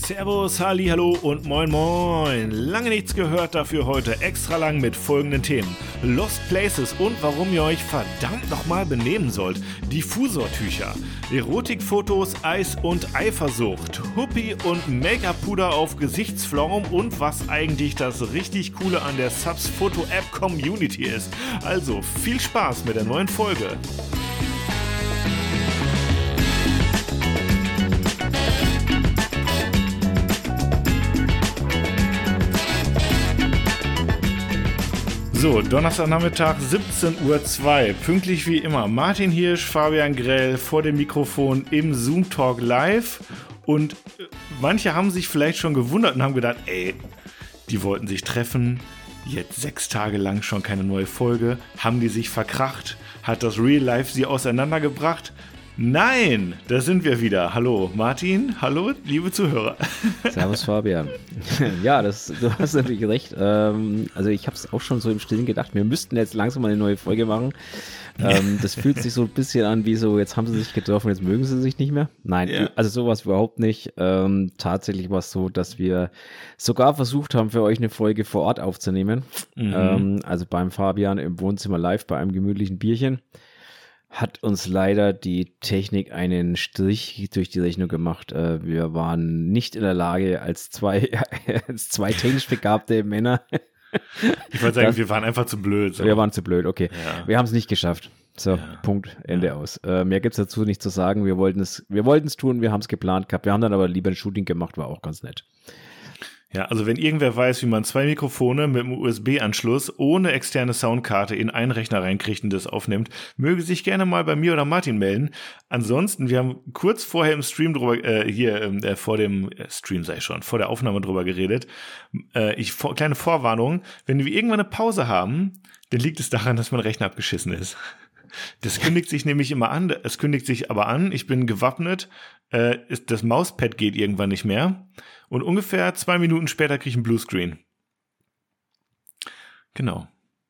Servus, Hallihallo und moin moin. Lange nichts gehört, dafür heute extra lang mit folgenden Themen. Lost Places und warum ihr euch verdammt nochmal benehmen sollt. Diffusortücher, Erotikfotos, Eis und Eifersucht, Huppie und Make-up-Puder auf Gesichtsflaum und was eigentlich das richtig Coole an der Subs-Foto-App-Community ist. Also viel Spaß mit der neuen Folge. So, Donnerstagnachmittag, 17:02 Uhr, pünktlich wie immer. Martin Hirsch, Fabian Grell vor dem Mikrofon im Zoom Talk live. Und manche haben sich vielleicht schon gewundert und haben gedacht, die wollten sich treffen, jetzt 6 Tage lang schon keine neue Folge. Haben die sich verkracht? Hat das Real Life sie auseinandergebracht? Nein, da sind wir wieder. Hallo Martin, hallo liebe Zuhörer. Servus Fabian. Ja, du hast natürlich recht. Also ich habe es auch schon so im Stillen gedacht, wir müssten jetzt langsam mal eine neue Folge machen. Das fühlt sich so ein bisschen an wie so, jetzt haben sie sich getroffen, jetzt mögen sie sich nicht mehr. Nein, ja. Also sowas überhaupt nicht. Tatsächlich war es so, dass wir sogar versucht haben, für euch eine Folge vor Ort aufzunehmen. Also beim Fabian im Wohnzimmer live bei einem gemütlichen Bierchen. Hat uns leider die Technik einen Strich durch die Rechnung gemacht. Wir waren nicht in der Lage, als zwei technisch begabte Männer. Ich wollte sagen, wir waren einfach zu blöd. So. Wir waren zu blöd, okay. Ja. Wir haben es nicht geschafft. So, ja. Punkt, Ende aus. Mehr gibt es dazu nicht zu sagen. Wir wollten es tun, wir haben es geplant gehabt. Wir haben dann aber lieber ein Shooting gemacht, war auch ganz nett. Ja, also wenn irgendwer weiß, wie man 2 Mikrofone mit einem USB-Anschluss ohne externe Soundkarte in einen Rechner reinkriegt und das aufnimmt, möge sich gerne mal bei mir oder Martin melden. Ansonsten, wir haben kurz vorher im Stream vor dem Stream vor der Aufnahme drüber geredet. Kleine Vorwarnung, wenn wir irgendwann eine Pause haben, dann liegt es daran, dass mein Rechner abgeschissen ist. Das kündigt sich nämlich immer an, es kündigt sich aber an, ich bin gewappnet, das Mauspad geht irgendwann nicht mehr und ungefähr 2 Minuten später kriege ich einen Bluescreen. Genau.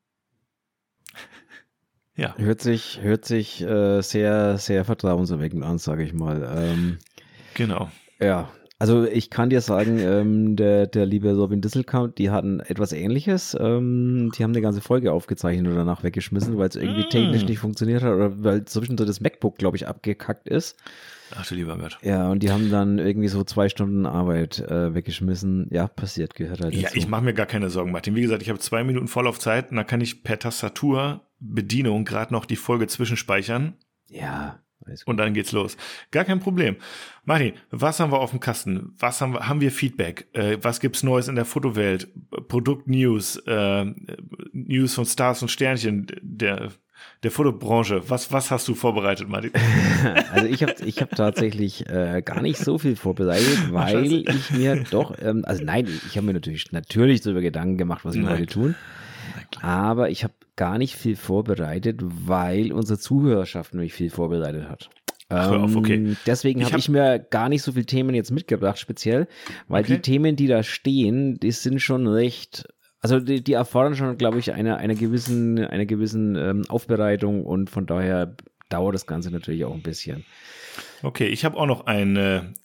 Ja. Hört sich sehr, sehr vertrauenserweckend an, sage ich mal. Genau. Ja. Also ich kann dir sagen, der liebe Robin Disselkamp, die hatten etwas Ähnliches. Die haben eine ganze Folge aufgezeichnet und danach weggeschmissen, weil es irgendwie technisch nicht funktioniert hat oder weil zwischendurch das MacBook, glaube ich, abgekackt ist. Ach du lieber Gott. Ja, und die haben dann irgendwie so 2 Stunden Arbeit weggeschmissen. Ja, passiert, gehört halt dazu. Ja, ich mache mir gar keine Sorgen, Martin. Wie gesagt, ich habe 2 Minuten Vorlaufzeit und dann kann ich per Tastaturbedienung gerade noch die Folge zwischenspeichern. Ja. Und dann geht's los. Gar kein Problem. Martin, was haben wir auf dem Kasten? Was haben wir Feedback? Was gibt's Neues in der Fotowelt? Produktnews, News von Stars und Sternchen, der Fotobranche. Was hast du vorbereitet, Martin? Also ich hab tatsächlich gar nicht so viel vorbereitet, weil ich mir doch, ich habe mir natürlich darüber Gedanken gemacht, was wir heute tun. Aber ich habe gar nicht viel vorbereitet, weil unsere Zuhörerschaft nämlich viel vorbereitet hat. Hör auf, okay. Deswegen habe ich mir gar nicht so viele Themen jetzt mitgebracht, speziell, weil die Themen, die da stehen, die sind schon recht, also die erfordern schon, glaube ich, eine gewissen Aufbereitung und von daher dauert das Ganze natürlich auch ein bisschen. Okay, ich habe auch noch einen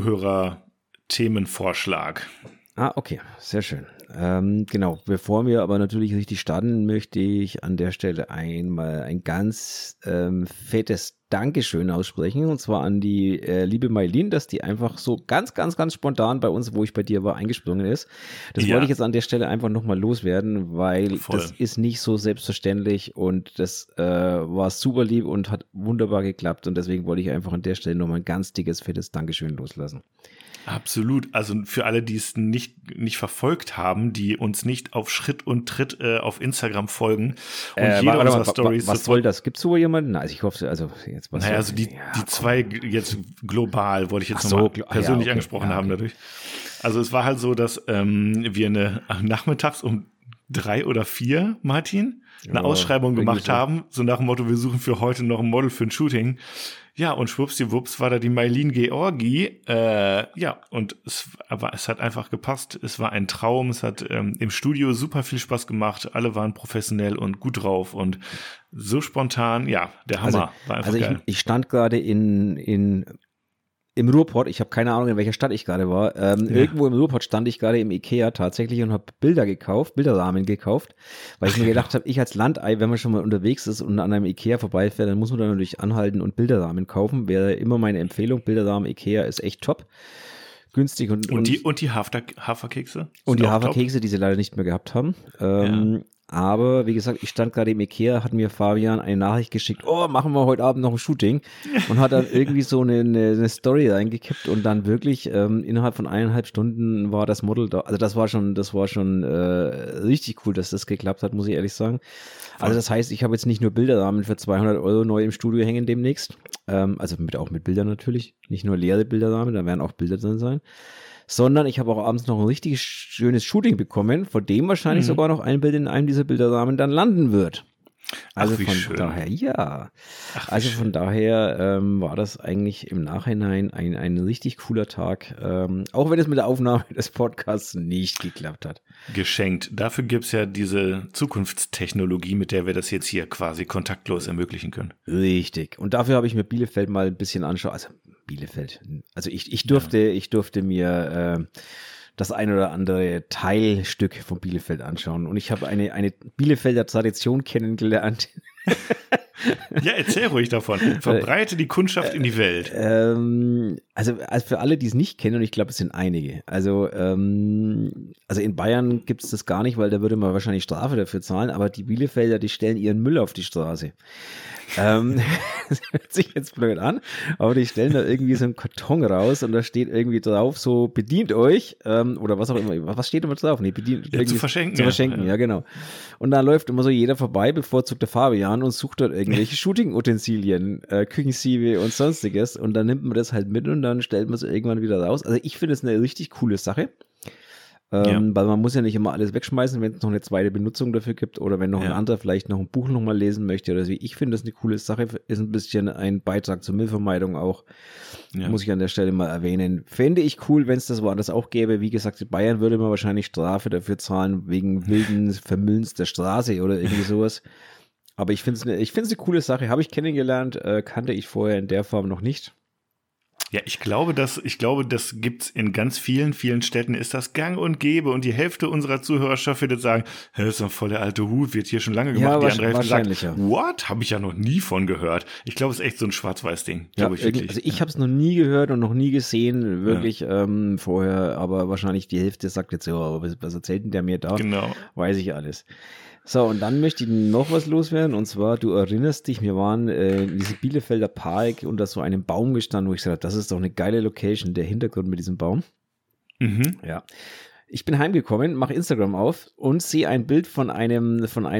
Zuhörer-Themenvorschlag. Okay, sehr schön. Genau, bevor wir aber natürlich richtig starten, möchte ich an der Stelle einmal ein ganz fettes Dankeschön aussprechen, und zwar an die liebe Maylin, dass die einfach so ganz, ganz, ganz spontan bei uns, wo ich bei dir war, eingesprungen ist. Das wollte ich jetzt an der Stelle einfach nochmal loswerden, weil das ist nicht so selbstverständlich und das war super lieb und hat wunderbar geklappt und deswegen wollte ich einfach an der Stelle nochmal ein ganz dickes, fettes Dankeschön loslassen. Absolut. Also für alle, die es nicht verfolgt haben, die uns nicht auf Schritt und Tritt auf Instagram folgen und jede unserer Stories. Was soll das? Gibt es wohl jemanden? Also ich hoffe, also jetzt was. Naja, also die 2 jetzt global, wollte ich jetzt nochmal persönlich angesprochen haben dadurch. Also es war halt so, dass wir nachmittags um 3 oder 4, Martin, eine Ausschreibung gemacht haben, so nach dem Motto, wir suchen für heute noch ein Model für ein Shooting. Ja, und schwuppsdiwupps war da die Maylin Georgi. Und es hat einfach gepasst. Es war ein Traum. Es hat im Studio super viel Spaß gemacht. Alle waren professionell und gut drauf und so spontan. Ja, der Hammer. War einfach geil. Ich stand gerade in im Ruhrpott, ich habe keine Ahnung, in welcher Stadt ich gerade war, irgendwo im Ruhrpott stand ich gerade im Ikea tatsächlich und habe Bilderrahmen gekauft, weil ich mir gedacht habe, ich als Landei, wenn man schon mal unterwegs ist und an einem Ikea vorbeifährt, dann muss man da natürlich anhalten und Bilderrahmen kaufen. Wäre immer meine Empfehlung, Bilderrahmen Ikea ist echt top. Günstig und die Haferkekse? Und die Haferkekse, die sie leider nicht mehr gehabt haben. Aber wie gesagt, ich stand gerade im Ikea, hat mir Fabian eine Nachricht geschickt, machen wir heute Abend noch ein Shooting und hat dann irgendwie so eine Story reingekippt und dann wirklich innerhalb von 1,5 Stunden war das Model da. Also das war schon richtig cool, dass das geklappt hat, muss ich ehrlich sagen. Also das heißt, ich habe jetzt nicht nur Bilderrahmen für 200 € neu im Studio hängen demnächst, also auch mit Bildern natürlich, nicht nur leere Bilderrahmen, da werden auch Bilder drin sein. Sondern ich habe auch abends noch ein richtig schönes Shooting bekommen, von dem wahrscheinlich sogar noch ein Bild in einem dieser Bilderrahmen dann landen wird. Also von daher, ja. Also von daher war das eigentlich im Nachhinein ein richtig cooler Tag, auch wenn es mit der Aufnahme des Podcasts nicht geklappt hat. Geschenkt. Dafür gibt es ja diese Zukunftstechnologie, mit der wir das jetzt hier quasi kontaktlos ermöglichen können. Richtig. Und dafür habe ich mir Bielefeld mal ein bisschen anschauen. Also Bielefeld. Also ich durfte mir das ein oder andere Teilstück von Bielefeld anschauen. Und ich habe eine Bielefelder Tradition kennengelernt. Ja, erzähl ruhig davon. Verbreite die Kundschaft in die Welt. Also für alle, die es nicht kennen, und ich glaube, es sind einige. Also in Bayern gibt es das gar nicht, weil da würde man wahrscheinlich Strafe dafür zahlen. Aber die Bielefelder, die stellen ihren Müll auf die Straße. Das hört sich jetzt blöd an, aber die stellen da irgendwie so einen Karton raus und da steht irgendwie drauf, so bedient euch, oder was auch immer. Was steht immer drauf? Nee, bedient. Ja, zu verschenken. Zu verschenken, ja, genau. Und da läuft immer so jeder vorbei, bevorzugt der Fabian und sucht dort irgendwelche Shooting-Utensilien, Küchensiebe und sonstiges und dann nimmt man das halt mit und dann stellt man es irgendwann wieder raus. Also ich finde es eine richtig coole Sache. Weil man muss ja nicht immer alles wegschmeißen, wenn es noch eine zweite Benutzung dafür gibt oder wenn noch ein anderer vielleicht noch ein Buch nochmal lesen möchte oder so. Ich finde das eine coole Sache, ist ein bisschen ein Beitrag zur Müllvermeidung auch, muss ich an der Stelle mal erwähnen. Fände ich cool, wenn es das woanders auch gäbe. Wie gesagt, in Bayern würde man wahrscheinlich Strafe dafür zahlen, wegen wilden Vermüllens der Straße oder irgendwie sowas. Aber ich finde es eine coole Sache, habe ich kennengelernt, kannte ich vorher in der Form noch nicht. Ja, ich glaube, das gibt's in ganz vielen Städten, ist das gang und gäbe und die Hälfte unserer Zuhörerschaft wird jetzt sagen, das ist doch voll der alte Hut, wird hier schon lange gemacht. Ja, die andere Hälfte sagt, ja. What? Habe ich ja noch nie von gehört. Ich glaube, es ist echt so ein Schwarz-Weiß-Ding, glaube ich wirklich. Also ich habe es noch nie gehört und noch nie gesehen, wirklich vorher, aber wahrscheinlich die Hälfte sagt jetzt, was erzählt denn der mir da? Genau. Weiß ich alles. So, und dann möchte ich noch was loswerden, und zwar, du erinnerst dich, wir waren in diesem Bielefelder Park unter so einem Baum gestanden, wo ich gesagt habe, das ist doch eine geile Location, der Hintergrund mit diesem Baum. Mhm. Ja. Ich bin heimgekommen, mache Instagram auf und sehe ein Bild von einem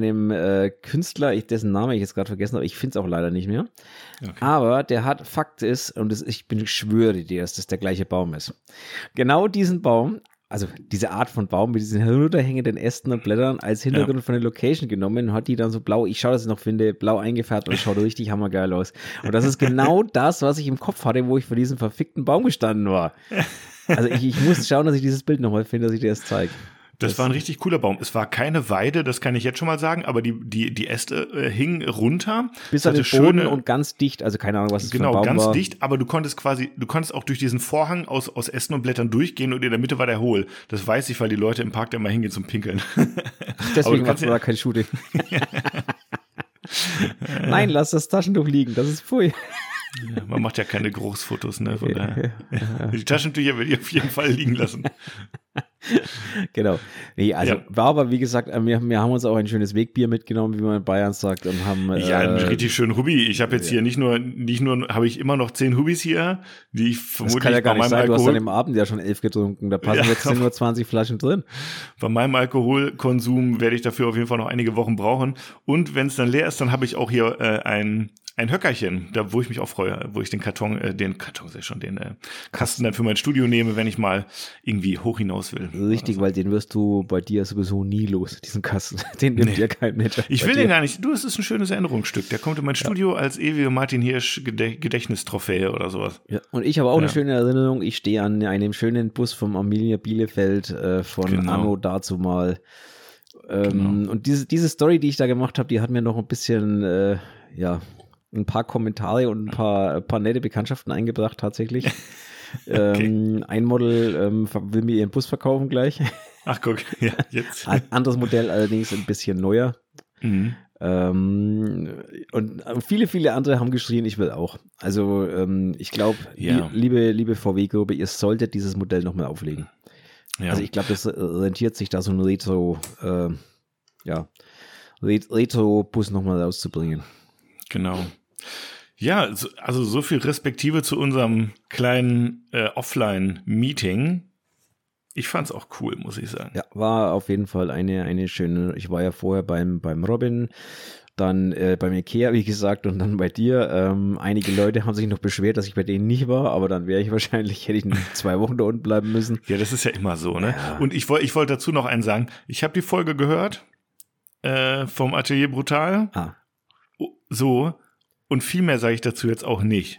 Künstler, dessen Name ich jetzt gerade vergessen habe, ich finde es auch leider nicht mehr. Okay. Aber der hat, Fakt ist, und ich schwöre dir, dass das der gleiche Baum ist. Genau diesen Baum, also diese Art von Baum mit diesen herunterhängenden Ästen und Blättern als Hintergrund von der Location genommen und hat die dann so blau, ich schaue, dass ich noch finde, blau eingefärbt und es schaut richtig hammergeil aus. Und das ist genau das, was ich im Kopf hatte, wo ich vor diesem verfickten Baum gestanden war. Also ich muss schauen, dass ich dieses Bild nochmal finde, dass ich dir das zeige. Das war ein richtig cooler Baum. Es war keine Weide, das kann ich jetzt schon mal sagen, aber die Äste hingen runter. Bis an den Boden und ganz dicht, also keine Ahnung, was es für ein Baum war. Genau, ganz dicht, aber du konntest auch durch diesen Vorhang aus Ästen und Blättern durchgehen und in der Mitte war der hohl. Das weiß ich, weil die Leute im Park da immer hingehen zum Pinkeln. Deswegen macht man da kein Shooting. Nein, lass das Taschentuch liegen, das ist pfui. Ja, man macht ja keine Großfotos, ne? Von daher. Die Taschentücher will ich auf jeden Fall liegen lassen. Genau. Nee, also war aber, wie gesagt, wir haben uns auch ein schönes Wegbier mitgenommen, wie man in Bayern sagt, und haben einen richtig schönen Hubby. Ich habe jetzt hier nicht nur habe ich immer noch 10 Hubbys hier, die ich vermutlich das kann ja gar bei nicht meinem sein, Alkohol. Du hast an dem Abend ja schon 11 getrunken, da passen jetzt nur 20 Flaschen drin. Bei meinem Alkoholkonsum werde ich dafür auf jeden Fall noch einige Wochen brauchen. Und wenn es dann leer ist, dann habe ich auch hier ein Höckerchen, da wo ich mich auch freue, wo ich den Kasten dann für mein Studio nehme, wenn ich mal irgendwie hoch hinaus will. Richtig, weil den wirst du bei dir sowieso nie los, diesen Kasten. Den nimmt dir kein Mensch. Ich will den gar nicht. Du, es ist ein schönes Erinnerungsstück. Der kommt in mein Studio als ewige Martin Hirsch Gedächtnistrophäe oder sowas. Ja, und ich habe auch eine schöne Erinnerung. Ich stehe an einem schönen Bus vom Arminia Bielefeld von Anno dazu mal. Und diese Story, die ich da gemacht habe, die hat mir noch ein bisschen, ein paar Kommentare und ein paar nette Bekanntschaften eingebracht tatsächlich. Ein Model will mir ihren Bus verkaufen gleich. Ach guck, ja, jetzt. Ein anderes Modell allerdings ein bisschen neuer. Mhm. Und viele, viele andere haben geschrien, ich will auch. Also ich glaube, Ja. liebe VW-Gruppe, ihr solltet dieses Modell nochmal auflegen. Ja. Also ich glaube, das rentiert sich da so ein Retro-Bus nochmal rauszubringen. Genau. Ja, also so viel Respektive zu unserem kleinen Offline-Meeting. Ich fand's auch cool, muss ich sagen. Ja, war auf jeden Fall eine schöne, ich war ja vorher beim Robin, dann beim Ikea, wie gesagt, und dann bei dir. Einige Leute haben sich noch beschwert, dass ich bei denen nicht war, aber dann wäre ich wahrscheinlich, hätte ich 2 Wochen da unten bleiben müssen. Ja, das ist ja immer so, ne? Ja. Und ich wollte dazu noch einen sagen. Ich habe die Folge gehört vom Atelier Brutal. So. Und viel mehr sage ich dazu jetzt auch nicht.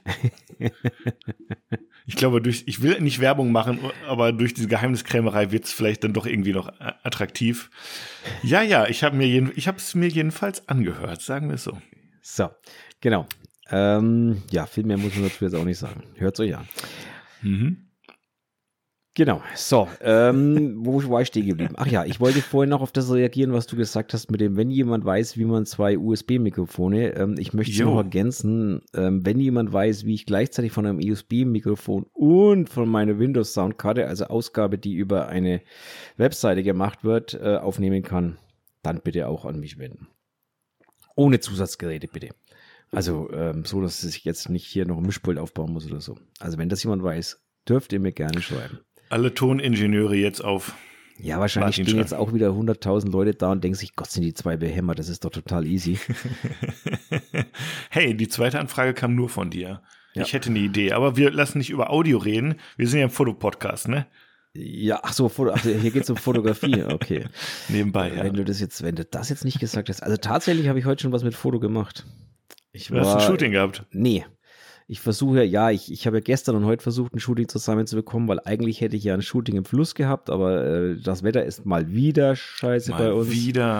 Ich glaube, ich will nicht Werbung machen, aber durch diese Geheimniskrämerei wird es vielleicht dann doch irgendwie noch attraktiv. Ja, ich habe es mir jedenfalls angehört, sagen wir es so. So, genau. Ja, viel mehr muss man dazu jetzt auch nicht sagen. Hört's euch an. Mhm. Genau, so, wo war ich stehen geblieben? Ach ja, ich wollte vorhin noch auf das reagieren, was du gesagt hast mit dem, wenn jemand weiß, wie man 2 USB-Mikrofone, ich möchte es noch ergänzen, wenn jemand weiß, wie ich gleichzeitig von einem USB-Mikrofon und von meiner Windows-Soundkarte, also Ausgabe, die über eine Webseite gemacht wird, aufnehmen kann, dann bitte auch an mich wenden. Ohne Zusatzgeräte, bitte. Also, so, dass ich jetzt nicht hier noch ein Mischpult aufbauen muss oder so. Also, wenn das jemand weiß, dürft ihr mir gerne schreiben. Alle Toningenieure jetzt auf. Ja, wahrscheinlich stehen jetzt auch wieder 100.000 Leute da und denken sich, Gott, sind die 2 behämmert, das ist doch total easy. Hey, die zweite Anfrage kam nur von dir. Ja. Ich hätte eine Idee, aber wir lassen nicht über Audio reden. Wir sind ja im Fotopodcast, ne? Ja, hier geht es um Fotografie, okay. Nebenbei, ja. Wenn du das jetzt nicht gesagt hast. Also tatsächlich habe ich heute schon was mit Foto gemacht. Du hast ein Shooting gehabt? Nee. Ich versuche, ich habe ja gestern und heute versucht, ein Shooting zusammenzubekommen, weil eigentlich hätte ich ja ein Shooting im Fluss gehabt, aber das Wetter ist mal wieder scheiße bei uns.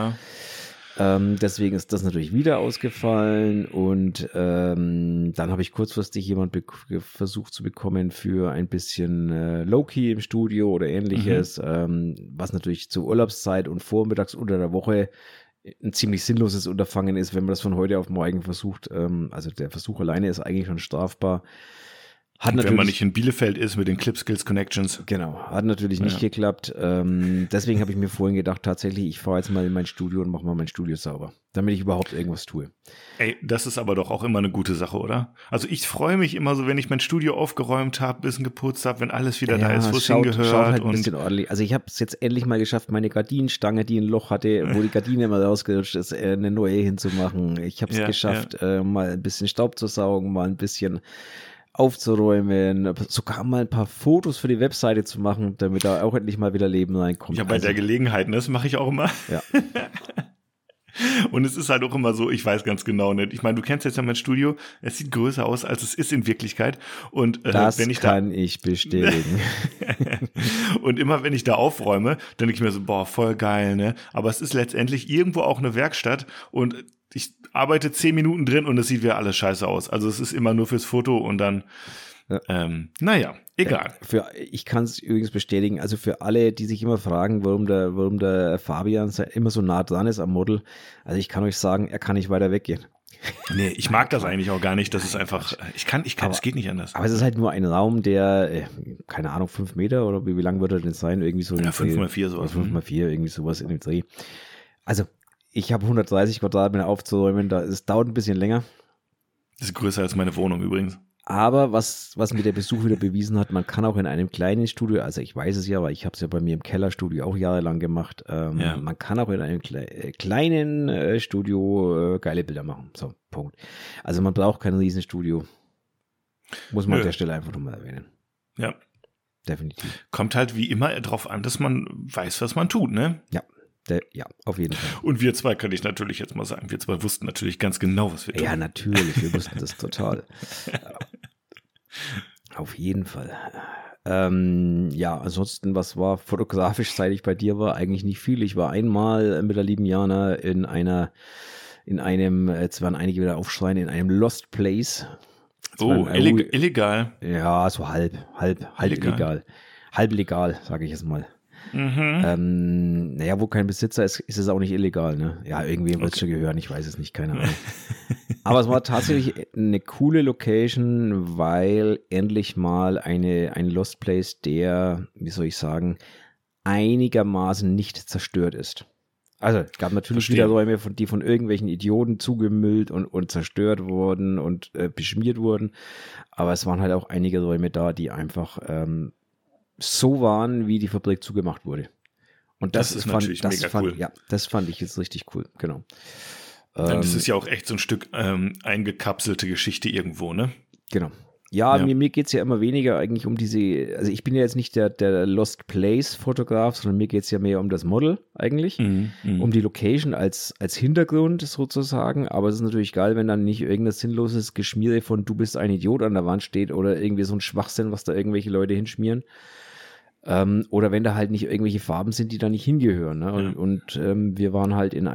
Deswegen ist das natürlich wieder ausgefallen und dann habe ich kurzfristig jemand versucht zu bekommen für ein bisschen Low-Key im Studio oder ähnliches, was natürlich zur Urlaubszeit und vormittags unter der Woche ein ziemlich sinnloses Unterfangen ist, wenn man das von heute auf morgen versucht. Also der Versuch alleine ist eigentlich schon strafbar. Wenn man nicht in Bielefeld ist mit den Clip Skills Connections. Genau, hat natürlich nicht geklappt. Deswegen habe ich mir vorhin gedacht, tatsächlich, ich fahre jetzt mal in mein Studio und mache mal mein Studio sauber, damit ich überhaupt irgendwas tue. Ey, das ist aber doch auch immer eine gute Sache, oder? Also ich freue mich immer so, wenn ich mein Studio aufgeräumt habe, bisschen geputzt habe, wenn alles wieder da ist, wo es hingehört. Schaut halt ein bisschen ordentlich. Also ich habe es jetzt endlich mal geschafft, meine Gardinenstange, die ein Loch hatte, wo die Gardine immer rausgerutscht ist, eine neue hinzumachen. Ich habe es geschafft, mal ein bisschen Staub zu saugen, mal ein bisschen aufzuräumen, sogar mal ein paar Fotos für die Webseite zu machen, damit da auch endlich mal wieder Leben reinkommt. Ja, bei der Gelegenheit, das mache ich auch immer. Ja. Und es ist halt auch immer so, ich weiß ganz genau nicht. Ich meine, du kennst jetzt ja mein Studio, es sieht größer aus, als es ist in Wirklichkeit. Und das wenn ich kann ich bestätigen. Und immer wenn ich da aufräume, dann denke ich mir so, boah, voll geil, ne? Aber es ist letztendlich irgendwo auch eine Werkstatt und ich arbeite 10 Minuten drin und es sieht wieder alles scheiße aus. Also es ist immer nur fürs Foto und dann, naja, egal. Ich kann es übrigens bestätigen, also für alle, die sich immer fragen, warum der Fabian immer so nah dran ist am Model, also ich kann euch sagen, er kann nicht weiter weggehen. Nee, ich mag das eigentlich auch gar nicht, das ist einfach, ich kann, es geht nicht anders. Aber es ist halt nur ein Raum, der, keine Ahnung, 5 Meter oder wie lang würde er denn sein? Irgendwie so. Ja, 5x4 sowas. 5x4, irgendwie sowas in dem Dreh. Also, ich habe 130 Quadratmeter aufzuräumen, es dauert ein bisschen länger. Das ist größer als meine Wohnung übrigens. Aber was mir der Besuch wieder bewiesen hat, man kann auch in einem kleinen Studio, also ich weiß es ja, weil ich habe es ja bei mir im Kellerstudio auch jahrelang gemacht, man kann auch in einem kleinen Studio geile Bilder machen. So, Punkt. Also man braucht kein Riesenstudio. Muss man an der Stelle einfach nochmal erwähnen. Ja. Definitiv. Kommt halt wie immer drauf an, dass man weiß, was man tut, ne? Ja. Ja, auf jeden Fall. Und wir zwei, kann ich natürlich jetzt mal sagen, wir zwei wussten natürlich ganz genau, was wir tun. Ja, natürlich, wir wussten das total. Auf jeden Fall. Ja, ansonsten, was war fotografisch, seit ich bei dir war, eigentlich nicht viel. Ich war einmal mit der lieben Jana in einem, jetzt werden einige wieder aufschreien, in einem Lost Place. Illegal. Ja, so halb illegal. Halb legal, sage ich jetzt mal. Naja, wo kein Besitzer ist, ist es auch nicht illegal, ne? Ja, irgendwie wird es schon gehören, ich weiß es nicht, keine Ahnung. Aber es war tatsächlich eine coole Location, weil endlich mal ein Lost Place, der, wie soll ich sagen, einigermaßen nicht zerstört ist. Also, es gab natürlich wieder Räume, die von irgendwelchen Idioten zugemüllt und zerstört wurden und beschmiert wurden. Aber es waren halt auch einige Räume da, die einfach so waren, wie die Fabrik zugemacht wurde. Und das ist natürlich mega cool. Ja, das fand ich jetzt richtig cool, genau. Das ist ja auch echt so ein Stück eingekapselte Geschichte irgendwo, ne? Genau. Ja. Mir geht es ja immer weniger eigentlich um diese, also ich bin ja jetzt nicht der Lost Place-Fotograf, sondern mir geht es ja mehr um das Model eigentlich, um die Location als Hintergrund sozusagen, aber es ist natürlich geil, wenn dann nicht irgendein sinnloses Geschmiere von du bist ein Idiot an der Wand steht oder irgendwie so ein Schwachsinn, was da irgendwelche Leute hinschmieren. Oder wenn da halt nicht irgendwelche Farben sind, die da nicht hingehören. Ne? Und wir waren halt in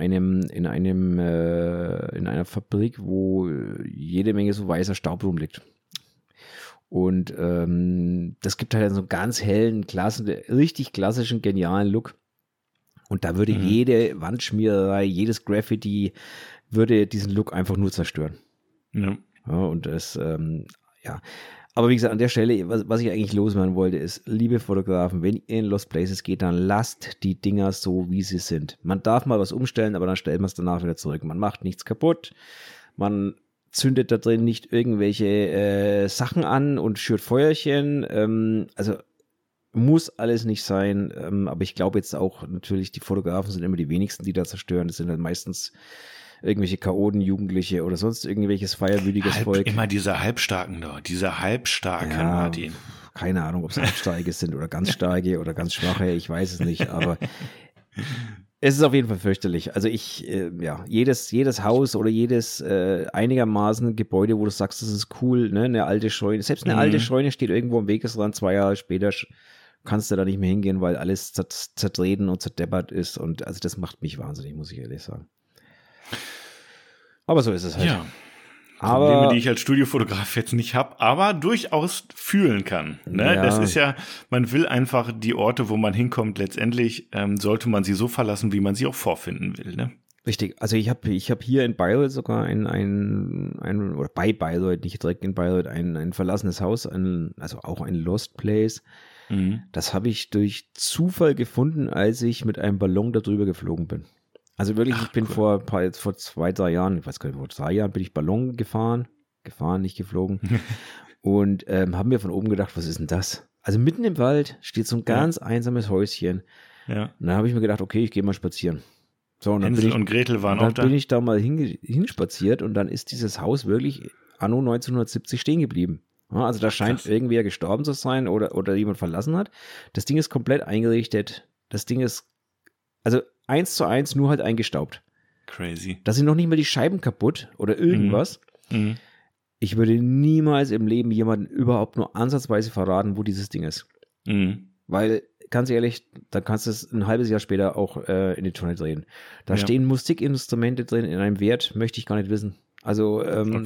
einer Fabrik, wo jede Menge so weißer Staub rumliegt. Und das gibt halt so einen ganz hellen, richtig klassischen, genialen Look. Und da würde jede Wandschmiererei, jedes Graffiti würde diesen Look einfach nur zerstören. Ja, und das, Aber wie gesagt, an der Stelle, was ich eigentlich loswerden wollte, ist, liebe Fotografen, wenn ihr in Lost Places geht, dann lasst die Dinger so, wie sie sind. Man darf mal was umstellen, aber dann stellt man es danach wieder zurück. Man macht nichts kaputt, man zündet da drin nicht irgendwelche Sachen an und schürt Feuerchen. Also muss alles nicht sein, aber ich glaube jetzt auch natürlich, die Fotografen sind immer die wenigsten, die da zerstören. Das sind dann meistens irgendwelche Chaoten, Jugendliche oder sonst irgendwelches feierwütiges Volk. Immer diese Halbstarken da, Martin. Keine Ahnung, ob es Halbstarke sind oder ganz starke oder ganz schwache, ich weiß es nicht, aber es ist auf jeden Fall fürchterlich. Also jedes Haus oder jedes einigermaßen Gebäude, wo du sagst, das ist cool, ne, eine alte Scheune, selbst eine alte Scheune steht irgendwo am Wegesrand, 2 Jahre später kannst du da nicht mehr hingehen, weil alles zertreten und zerdeppert ist und also das macht mich wahnsinnig, muss ich ehrlich sagen. Aber so ist es halt. Ja. Probleme, die ich als Studiofotograf jetzt nicht habe, aber durchaus fühlen kann. Ne? Ja. Das ist ja, man will einfach die Orte, wo man hinkommt, letztendlich sollte man sie so verlassen, wie man sie auch vorfinden will. Ne? Richtig, also ich hab hier in Bayreuth sogar oder bei Bayreuth, nicht direkt in Bayreuth, ein verlassenes Haus, also auch ein Lost Place. Das habe ich durch Zufall gefunden, als ich mit einem Ballon darüber geflogen bin. Also wirklich, ich bin vor 2, 3 Jahren, ich weiß gar nicht, vor 3 Jahren bin ich Ballon gefahren, nicht geflogen und haben mir von oben gedacht, was ist denn das? Also mitten im Wald steht so ein ganz einsames Häuschen. Ja. Und dann habe ich mir gedacht, okay, ich gehe mal spazieren. So, und Hänsel und Gretel waren auch da. Dann bin ich da mal hinspaziert und dann ist dieses Haus wirklich anno 1970 stehen geblieben. Ja, also da scheint irgendwer gestorben zu sein oder jemand verlassen hat. Das Ding ist komplett eingerichtet. Das Ding ist, also 1:1 nur halt eingestaubt. Crazy. Da sind noch nicht mal die Scheiben kaputt oder irgendwas. Ich würde niemals im Leben jemanden überhaupt nur ansatzweise verraten, wo dieses Ding ist. Weil, ganz ehrlich, dann kannst du es ein halbes Jahr später auch in die Tonne drehen. Da stehen Musikinstrumente drin in einem Wert, möchte ich gar nicht wissen. Also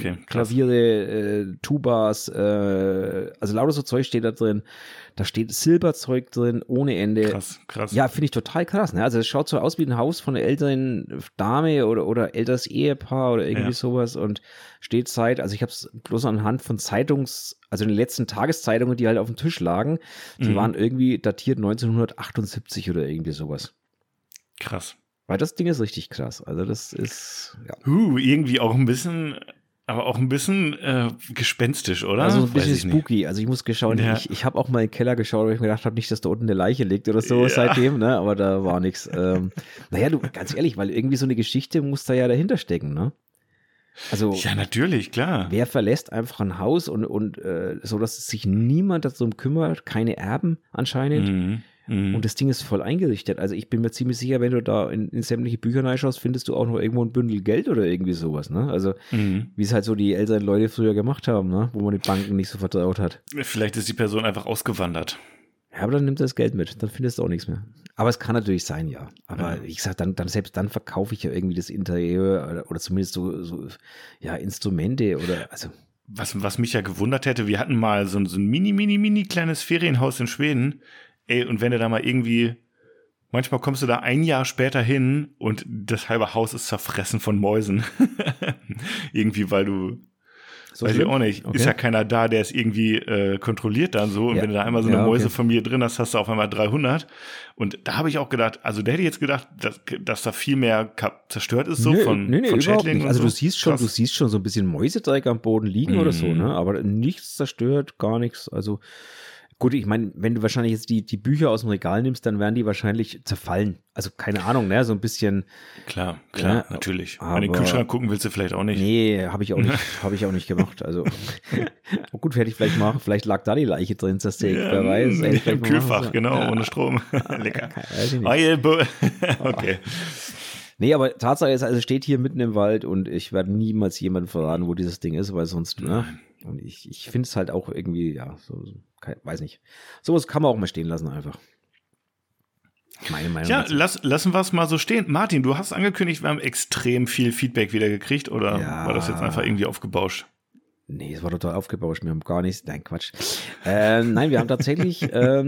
Klaviere, Tubas, also lauter so Zeug steht da drin. Da steht Silberzeug drin, ohne Ende. Krass. Ja, finde ich total krass. Ne? Also es schaut so aus wie ein Haus von einer älteren Dame oder älteres Ehepaar oder irgendwie sowas und steht also ich habe es bloß anhand von also den letzten Tageszeitungen, die halt auf dem Tisch lagen, die waren irgendwie datiert 1978 oder irgendwie sowas. Krass. Weil das Ding ist richtig krass. Also das ist, irgendwie auch ein bisschen, aber auch ein bisschen gespenstisch, oder? Also ein bisschen spooky. Also ich muss schauen, ich habe auch mal in den Keller geschaut, weil ich mir gedacht habe, nicht, dass da unten eine Leiche liegt oder so seitdem, ne? Aber da war nichts. Naja, du, ganz ehrlich, weil irgendwie so eine Geschichte muss da ja dahinter stecken, ne? Also, ja, natürlich, klar. Wer verlässt einfach ein Haus und so, dass sich niemand darum kümmert, keine Erben anscheinend. Und das Ding ist voll eingerichtet. Also ich bin mir ziemlich sicher, wenn du da in sämtliche Bücher reinschaust, findest du auch noch irgendwo ein Bündel Geld oder irgendwie sowas, ne? Also wie es halt so die älteren Leute früher gemacht haben, ne? Wo man die Banken nicht so vertraut hat. Vielleicht ist die Person einfach ausgewandert. Ja, aber dann nimmt er das Geld mit, dann findest du auch nichts mehr. Aber es kann natürlich sein, ja. Aber wie gesagt, dann selbst dann verkaufe ich ja irgendwie das Interieur oder zumindest so Instrumente oder also was mich ja gewundert hätte, wir hatten mal so ein mini kleines Ferienhaus in Schweden. Ey, und wenn du da mal irgendwie, manchmal kommst du da ein Jahr später hin und das halbe Haus ist zerfressen von Mäusen. Irgendwie, weil du, So weiß ich schlimm? auch nicht, Okay. ist ja keiner da, der es irgendwie kontrolliert dann so. Und Ja. wenn du da einmal so eine Ja, okay. Mäusefamilie drin hast, hast du auf einmal 300. Und da habe ich auch gedacht, also da hätte ich jetzt gedacht, dass da viel mehr zerstört ist, so von überhaupt Schädlingen nicht. und Also so. du Krass. siehst schon so ein bisschen Mäusedreck am Boden liegen oder so, ne? Aber nichts zerstört, gar nichts. Also gut, ich meine, wenn du wahrscheinlich jetzt die Bücher aus dem Regal nimmst, dann werden die wahrscheinlich zerfallen. Also keine Ahnung, ne? So ein bisschen. Klar, Ja, natürlich. aber- An den Kühlschrank gucken willst du vielleicht auch nicht. Nee, habe ich auch nicht gemacht. Also oh gut, hätte ich vielleicht machen. Vielleicht lag da die Leiche drin, zersägt, wer weiß. Hätte ich Im vielleicht mal Kühlfach, machen sollen. genau, Ja. ohne Strom. Lecker. Weiß ich nicht. Okay. Nee, aber Tatsache ist, also steht hier mitten im Wald und ich werde niemals jemandem verraten, wo dieses Ding ist, weil sonst, ne? Und ich finde es halt auch irgendwie, ja, weiß nicht. Sowas kann man auch mal stehen lassen einfach. Meine Meinung Ja, dazu. lassen wir es mal so stehen. Martin, du hast angekündigt, wir haben extrem viel Feedback wieder gekriegt, oder Ja. war das jetzt einfach irgendwie aufgebauscht? Nee, es war total aufgebauscht. Wir haben gar nichts. Nein, Quatsch. Nein, wir haben tatsächlich,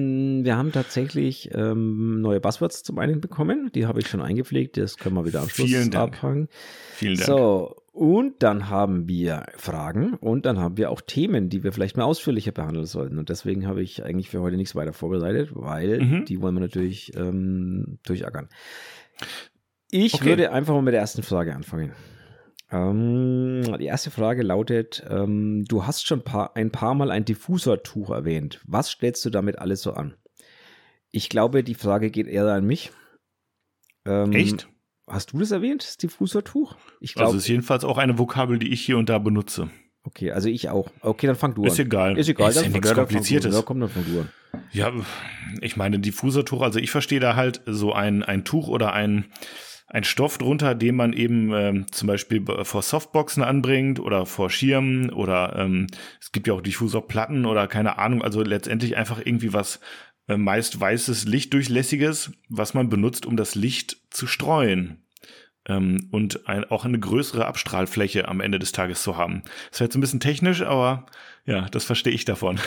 neue Buzzwords zum einen bekommen. Die habe ich schon eingepflegt. Das können wir wieder am Schluss Vielen Dank. abhangen. Vielen Dank. So, und dann haben wir Fragen und dann haben wir auch Themen, die wir vielleicht mal ausführlicher behandeln sollten. Und deswegen habe ich eigentlich für heute nichts weiter vorbereitet, weil die wollen wir natürlich durchackern. Ich würde einfach mal mit der ersten Frage anfangen. Die erste Frage lautet, du hast schon ein paar Mal ein Diffusortuch erwähnt. Was stellst du damit alles so an? Ich glaube, die Frage geht eher an mich. Echt? Hast du das erwähnt, das Diffusortuch? Ich Also glaube, ist jedenfalls auch eine Vokabel, die ich hier und da benutze. okay, also ich auch. Okay, dann fang du Ist an. egal. Ist egal, Ist ja dann nichts fang du an. Kompliziertes. Ja, komm, dann fang du an. Ja, ich meine, Diffusertuch, also ich verstehe da halt so ein Tuch oder ein Stoff drunter, den man eben zum Beispiel vor Softboxen anbringt oder vor Schirmen oder es gibt ja auch Diffuserplatten oder keine Ahnung, also letztendlich einfach irgendwie was meist weißes, lichtdurchlässiges, was man benutzt, um das Licht zu streuen. Und auch eine größere Abstrahlfläche am Ende des Tages zu haben. Das wäre jetzt ein bisschen technisch, aber ja, das verstehe ich davon.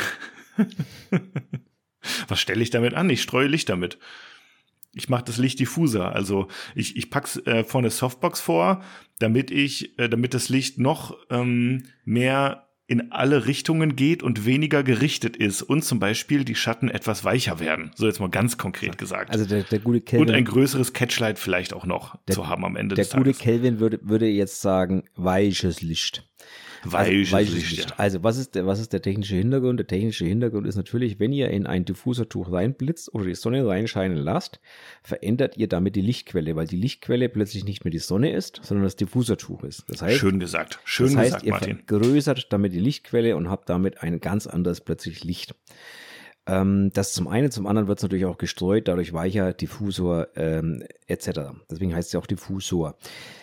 Was stelle ich damit an? Ich streue Licht damit. Ich mache das Licht diffuser. Also ich pack's vor eine Softbox vor, damit das Licht noch mehr in alle Richtungen geht und weniger gerichtet ist und zum Beispiel die Schatten etwas weicher werden. So jetzt mal ganz konkret gesagt. Also der gute Kelvin. Und ein größeres Catchlight vielleicht auch noch zu haben am Ende Der des gute Tages. Kelvin würde jetzt sagen, weiches Licht. Weiches Licht, ja. Also was ist der technische Hintergrund? Der technische Hintergrund ist natürlich, wenn ihr in ein Diffusertuch reinblitzt oder die Sonne reinscheinen lasst, verändert ihr damit die Lichtquelle, weil die Lichtquelle plötzlich nicht mehr die Sonne ist, sondern das Diffusertuch ist. Das heißt, Schön gesagt. Schön das heißt, gesagt, ihr Martin. vergrößert damit die Lichtquelle und habt damit ein ganz anderes plötzlich Licht. Das zum einen, zum anderen wird es natürlich auch gestreut, dadurch weicher, Diffusor etc. Deswegen heißt es ja auch Diffusor.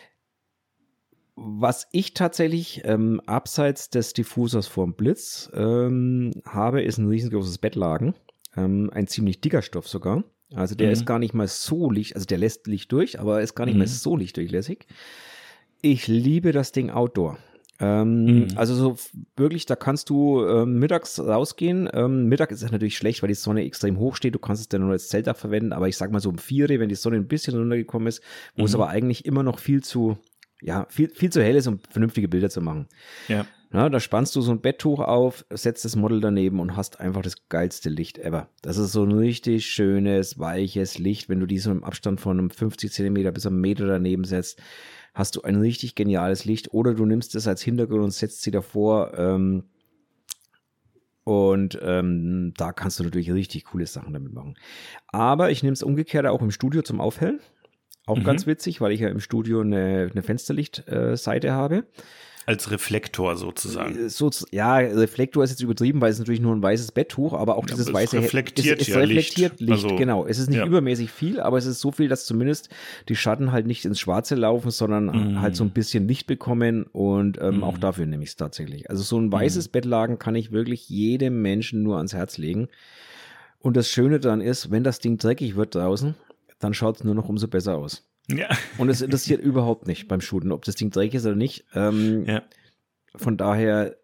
Was ich tatsächlich abseits des Diffusors vorm Blitz habe, ist ein riesengroßes Bettlaken. Ein ziemlich dicker Stoff sogar. Also der ist gar nicht mal so also der lässt Licht durch, aber ist gar nicht mehr so lichtdurchlässig. Ich liebe das Ding Outdoor. Also so wirklich, da kannst du mittags rausgehen. Mittag ist es natürlich schlecht, weil die Sonne extrem hoch steht. Du kannst es dann nur als Zeltdach verwenden, aber ich sag mal so um 4 Uhr, wenn die Sonne ein bisschen runtergekommen ist, wo es aber eigentlich immer noch viel zu hell ist, um vernünftige Bilder zu machen. Ja. Na, da spannst du so ein Betttuch auf, setzt das Model daneben und hast einfach das geilste Licht ever. Das ist so ein richtig schönes, weiches Licht. Wenn du die so im Abstand von einem 50 Zentimeter bis einem Meter daneben setzt, hast du ein richtig geniales Licht. Oder du nimmst es als Hintergrund und setzt sie davor. Da kannst du natürlich richtig coole Sachen damit machen. Aber ich nehme es umgekehrt auch im Studio zum Aufhellen. Auch ganz witzig, weil ich ja im Studio eine Fensterlichtseite habe. Als Reflektor sozusagen. Reflektor ist jetzt übertrieben, weil es natürlich nur ein weißes Betttuch, aber auch dieses aber es weiße reflektiert es ja reflektiert Licht. Also, genau. Es ist nicht ja. übermäßig viel, aber es ist so viel, dass zumindest die Schatten halt nicht ins Schwarze laufen, sondern halt so ein bisschen Licht bekommen und auch dafür nehme ich es tatsächlich. Also so ein weißes Bettlaken kann ich wirklich jedem Menschen nur ans Herz legen. Und das Schöne daran ist, wenn das Ding dreckig wird draußen, dann schaut es nur noch umso besser aus. Ja. Und es interessiert überhaupt nicht beim Shooten, ob das Ding dreckig ist oder nicht. Ja. Von daher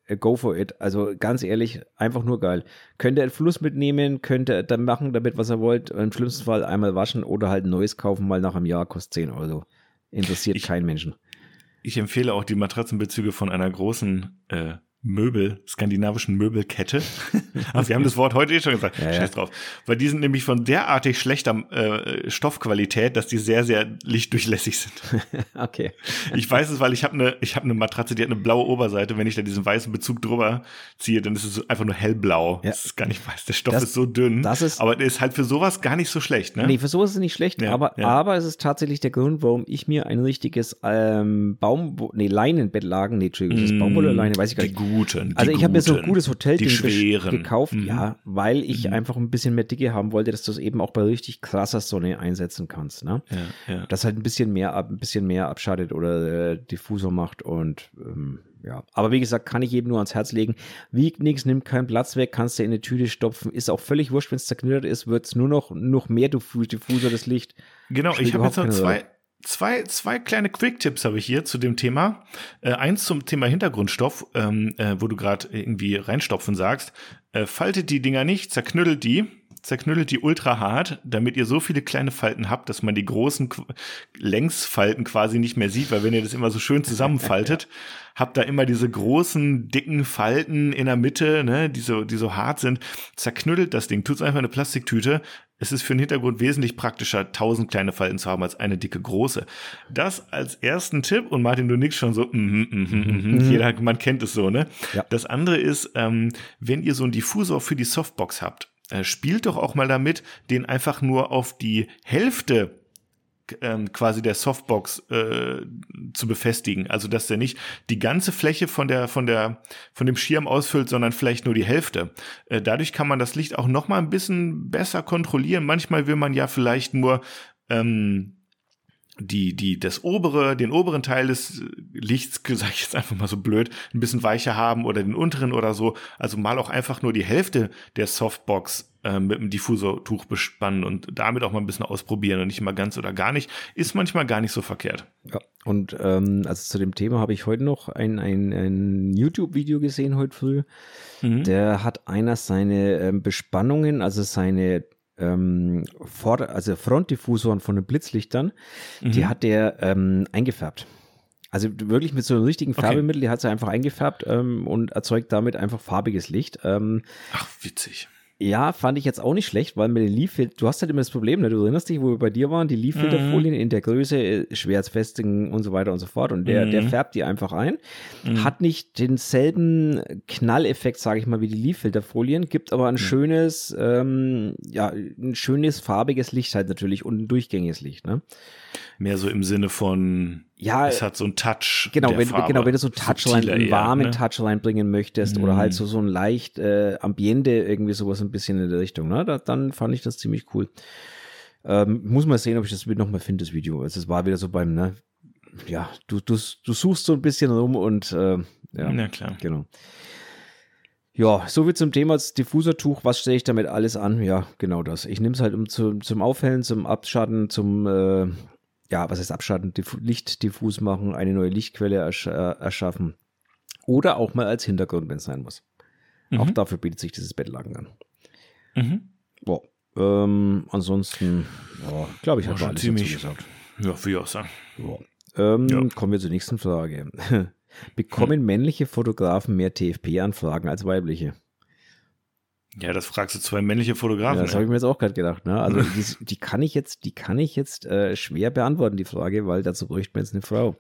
go for it. Also ganz ehrlich, einfach nur geil. Könnt ihr einen Fluss mitnehmen, könnt ihr dann machen damit, was ihr wollt. Im schlimmsten Fall einmal waschen oder halt ein neues kaufen, mal nach einem Jahr, kostet 10 Euro. Interessiert keinen Menschen. Ich empfehle auch die Matratzenbezüge von einer großen skandinavischen Möbelkette. Also wir haben das Wort heute schon gesagt. Ja, Scheiß drauf. Weil die sind nämlich von derartig schlechter Stoffqualität, dass die sehr, sehr lichtdurchlässig sind. Okay. Ich weiß es, weil ich habe eine Matratze, die hat eine blaue Oberseite. Wenn ich da diesen weißen Bezug drüber ziehe, dann ist es einfach nur hellblau. Ja. Das ist gar nicht weiß. Der Stoff ist so dünn. Aber der ist halt für sowas gar nicht so schlecht, ne? Nee, für sowas ist es nicht schlecht. Ja, aber es ist tatsächlich der Grund, warum ich mir ein richtiges Leinenbettlaken, Entschuldigung, ist das Baumwolle Leine, weiß ich gar nicht. Also ich habe mir so ein gutes Hotelding gekauft, weil ich einfach ein bisschen mehr Dicke haben wollte, dass du es eben auch bei richtig krasser Sonne einsetzen kannst, ne? Ja. Das halt ein bisschen mehr abschattet oder Diffusor macht und ja. Aber wie gesagt, kann ich eben nur ans Herz legen. Wiegt nichts, nimmt keinen Platz weg, kannst du in eine Tüte stopfen, ist auch völlig wurscht, wenn es zerknittert ist, wird es nur noch mehr Diffusor, das Licht. Genau, ich habe jetzt noch zwei kleine Quick-Tipps habe ich hier zu dem Thema. Eins zum Thema Hintergrundstoff, wo du gerade irgendwie reinstopfen sagst. Faltet die Dinger nicht, zerknüttelt die ultra hart, damit ihr so viele kleine Falten habt, dass man die großen Längsfalten quasi nicht mehr sieht, weil wenn ihr das immer so schön zusammenfaltet, habt da immer diese großen, dicken Falten in der Mitte, ne, die so hart sind. Zerknüttelt das Ding, tut's einfach in eine Plastiktüte. Es ist für den Hintergrund wesentlich praktischer, 1000 kleine Falten zu haben, als eine dicke große. Das als ersten Tipp, und Martin, du nickst schon so, man kennt es so, ne? Ja. Das andere ist, wenn ihr so einen Diffusor für die Softbox habt, spielt doch auch mal damit, den einfach nur auf die Hälfte quasi der Softbox zu befestigen. Also dass der nicht die ganze Fläche von dem Schirm ausfüllt, sondern vielleicht nur die Hälfte. Dadurch kann man das Licht auch noch mal ein bisschen besser kontrollieren. Manchmal will man ja vielleicht nur den oberen Teil des Lichts, sag ich jetzt einfach mal so blöd, ein bisschen weicher haben oder den unteren oder so. Also mal auch einfach nur die Hälfte der Softbox mit dem Diffusortuch bespannen und damit auch mal ein bisschen ausprobieren und nicht mal ganz oder gar nicht. Ist manchmal gar nicht so verkehrt. Ja, und also zu dem Thema habe ich heute noch ein YouTube-Video gesehen, heute früh. Der hat einer seine Bespannungen, also seine Frontdiffusoren von den Blitzlichtern, die hat der eingefärbt. Also wirklich mit so einem richtigen Färbemittel, die hat sie einfach eingefärbt und erzeugt damit einfach farbiges Licht. Ach, witzig. Ja, fand ich jetzt auch nicht schlecht, weil mit den Leaf-Filtern, du hast halt immer das Problem, ne? Du erinnerst dich, wo wir bei dir waren, die Leaf-Filterfolien in der Größe, schwer zu festigen und so weiter und so fort. Und der färbt die einfach ein. Hat nicht denselben Knalleffekt, sage ich mal, wie die Leaf-Filterfolien, gibt aber ein schönes, ein schönes farbiges Licht halt natürlich und ein durchgängiges Licht, ne? Mehr so im Sinne von, es hat so einen Touch. Genau, wenn du so einen warmen ne? Touch reinbringen möchtest oder halt so ein leicht Ambiente, irgendwie sowas ein bisschen in der Richtung, ne? Dann fand ich das ziemlich cool. Muss mal sehen, ob ich das nochmal finde, das Video. Also es war wieder so beim, ne? Ja, du suchst so ein bisschen rum und ja. Na klar. Genau. Ja, soviel zum Thema Diffusertuch. Was stelle ich damit alles an? Ja, genau das. Ich nehme es halt zum Aufhellen, zum Abschatten, was heißt Abschatten? Licht diffus machen, eine neue Lichtquelle erschaffen. Oder auch mal als Hintergrund, wenn es sein muss. Auch dafür bietet sich dieses Bettlaken an. Boah. Ansonsten, glaube ich, hat man alles dazu gesagt. Ja, will ich auch sagen. Kommen wir zur nächsten Frage. Bekommen männliche Fotografen mehr TFP-Anfragen als weibliche? Ja, das fragst du zwei männliche Fotografen. Ja, das habe ich mir jetzt auch gerade gedacht. Ne? Also die kann ich jetzt schwer beantworten, die Frage, weil dazu bräuchte man jetzt eine Frau.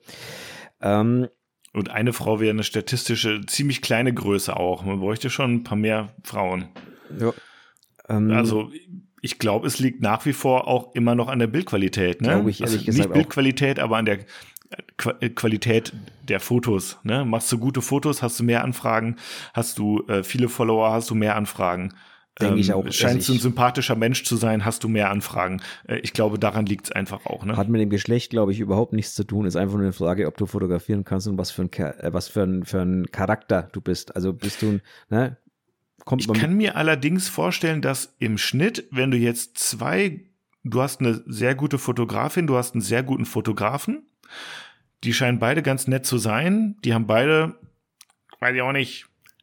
Und eine Frau wäre eine statistische, ziemlich kleine Größe auch. Man bräuchte schon ein paar mehr Frauen. Ja. Also ich glaube, es liegt nach wie vor auch immer noch an der Bildqualität. Ne? Glaube ich ehrlich gesagt nicht Bildqualität, aber an der Qualität der Fotos. Ne? Machst du gute Fotos, hast du mehr Anfragen. Hast du viele Follower, hast du mehr Anfragen. Denke ich auch. Scheinst du ein sympathischer Mensch zu sein, hast du mehr Anfragen. Ich glaube, daran liegt es einfach auch. Ne? Hat mit dem Geschlecht, glaube ich, überhaupt nichts zu tun. Ist einfach nur eine Frage, ob du fotografieren kannst und was für ein Charakter du bist. Also bist du ne? Ich kann mir allerdings vorstellen, dass im Schnitt, wenn du jetzt du hast eine sehr gute Fotografin, du hast einen sehr guten Fotografen, die scheinen beide ganz nett zu sein, die haben beide, weiß ich auch nicht,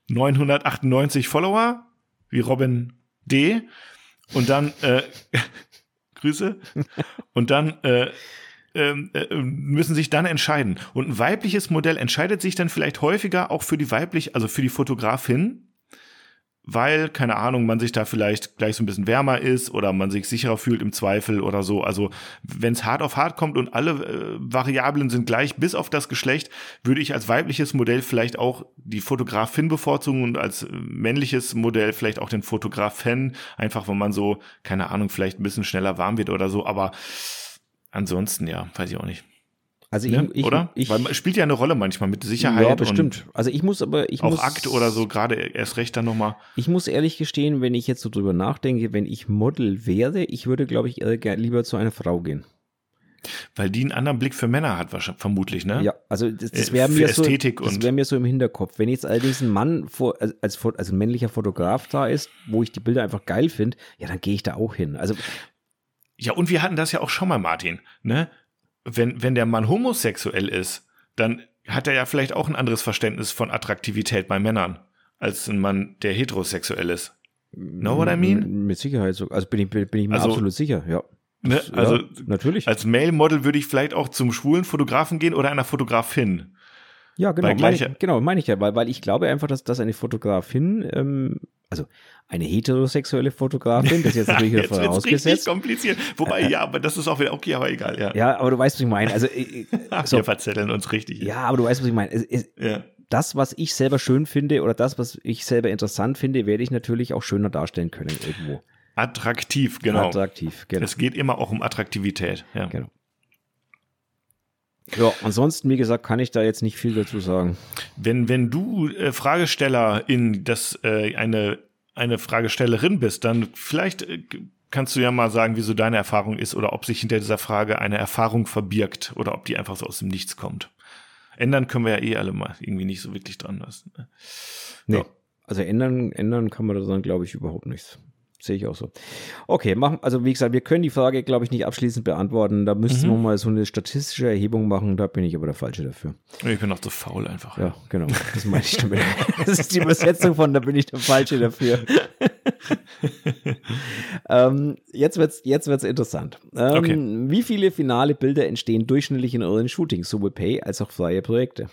998 Follower, wie Robin D. Und dann, Grüße, und dann müssen sich dann entscheiden. Und ein weibliches Modell entscheidet sich dann vielleicht häufiger auch für die also für die Fotografin, weil, keine Ahnung, man sich da vielleicht gleich so ein bisschen wärmer ist oder man sich sicherer fühlt im Zweifel oder so. Also wenn es hart auf hart kommt und alle Variablen sind gleich, bis auf das Geschlecht, würde ich als weibliches Modell vielleicht auch die Fotografin bevorzugen und als männliches Modell vielleicht auch den Fotografen, einfach weil man so, keine Ahnung, vielleicht ein bisschen schneller warm wird oder so. Aber ansonsten, ja, weiß ich auch nicht. Also oder? Weil man spielt ja eine Rolle manchmal mit Sicherheit. Ja, bestimmt. Also ich muss Akt oder so, gerade erst recht dann nochmal. Ich muss ehrlich gestehen, wenn ich jetzt so drüber nachdenke, wenn ich Model wäre, ich würde, glaube ich, lieber zu einer Frau gehen. Weil die einen anderen Blick für Männer hat, vermutlich, ne? Ja, also das wäre mir so, das wäre mir so im Hinterkopf. Wenn jetzt allerdings ein Mann als ein männlicher Fotograf da ist, wo ich die Bilder einfach geil finde, ja, dann gehe ich da auch hin. Also ja, und wir hatten das ja auch schon mal, Martin, ne? Wenn der Mann homosexuell ist, dann hat er ja vielleicht auch ein anderes Verständnis von Attraktivität bei Männern, als ein Mann, der heterosexuell ist. Know what I mean? Mit Sicherheit so. Also bin ich mir absolut sicher, ja. Ne? Also ja, natürlich. Als Male-Model würde ich vielleicht auch zum schwulen Fotografen gehen oder einer Fotografin. Ja, genau, meine ich ja, weil ich glaube einfach, dass eine Fotografin, also eine heterosexuelle Fotografin, das ist jetzt natürlich wieder vorausgesetzt. Richtig kompliziert. Wobei, ja, aber das ist auch wieder okay, aber egal, ja. Ja, aber du weißt, was ich meine. Also, wir verzetteln uns richtig. Ja, aber du weißt, was ich meine. Ja. Das, was ich selber schön finde oder das, was ich selber interessant finde, werde ich natürlich auch schöner darstellen können irgendwo. Attraktiv, genau. Attraktiv, genau. Es geht immer auch um Attraktivität, ja. Genau. Ja, ansonsten, wie gesagt, kann ich da jetzt nicht viel dazu sagen. Wenn du Fragestellerin, eine Fragestellerin bist, dann vielleicht kannst du ja mal sagen, wieso deine Erfahrung ist oder ob sich hinter dieser Frage eine Erfahrung verbirgt oder ob die einfach so aus dem Nichts kommt. Ändern können wir ja alle mal irgendwie nicht so wirklich dran lassen. Ne? Nee, also ändern kann man da dann, glaube ich, überhaupt nichts. Sehe ich auch so. Okay, also wie gesagt, wir können die Frage, glaube ich, nicht abschließend beantworten. Da müssten wir mal so eine statistische Erhebung machen. Da bin ich aber der Falsche dafür. Ich bin auch zu faul einfach. Ja, genau. Das meine ich damit. Das ist die Übersetzung von, da bin ich der Falsche dafür. Jetzt wird's interessant. Okay. Wie viele finale Bilder entstehen durchschnittlich in euren Shootings, sowohl Pay- als auch freie Projekte?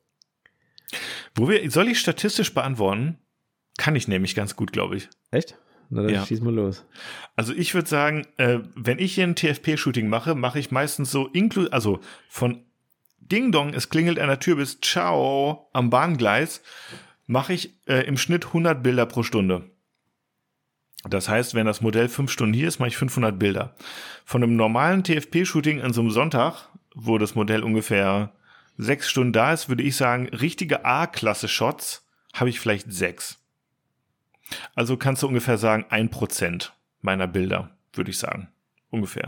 Soll ich statistisch beantworten? Kann ich nämlich ganz gut, glaube ich. Echt? Na dann schieß mal los. Also ich würde sagen, wenn ich hier ein TFP-Shooting mache ich meistens so also von Ding Dong, es klingelt an der Tür bis Ciao am Bahngleis, mache ich im Schnitt 100 Bilder pro Stunde. Das heißt, wenn das Modell 5 Stunden hier ist, mache ich 500 Bilder. Von einem normalen TFP-Shooting an so einem Sonntag, wo das Modell ungefähr 6 Stunden da ist, würde ich sagen, richtige A-Klasse-Shots habe ich vielleicht 6. Also kannst du ungefähr sagen, 1% meiner Bilder, würde ich sagen. Ungefähr.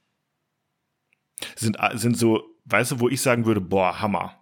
Sind so, weißt du, wo ich sagen würde, boah, Hammer.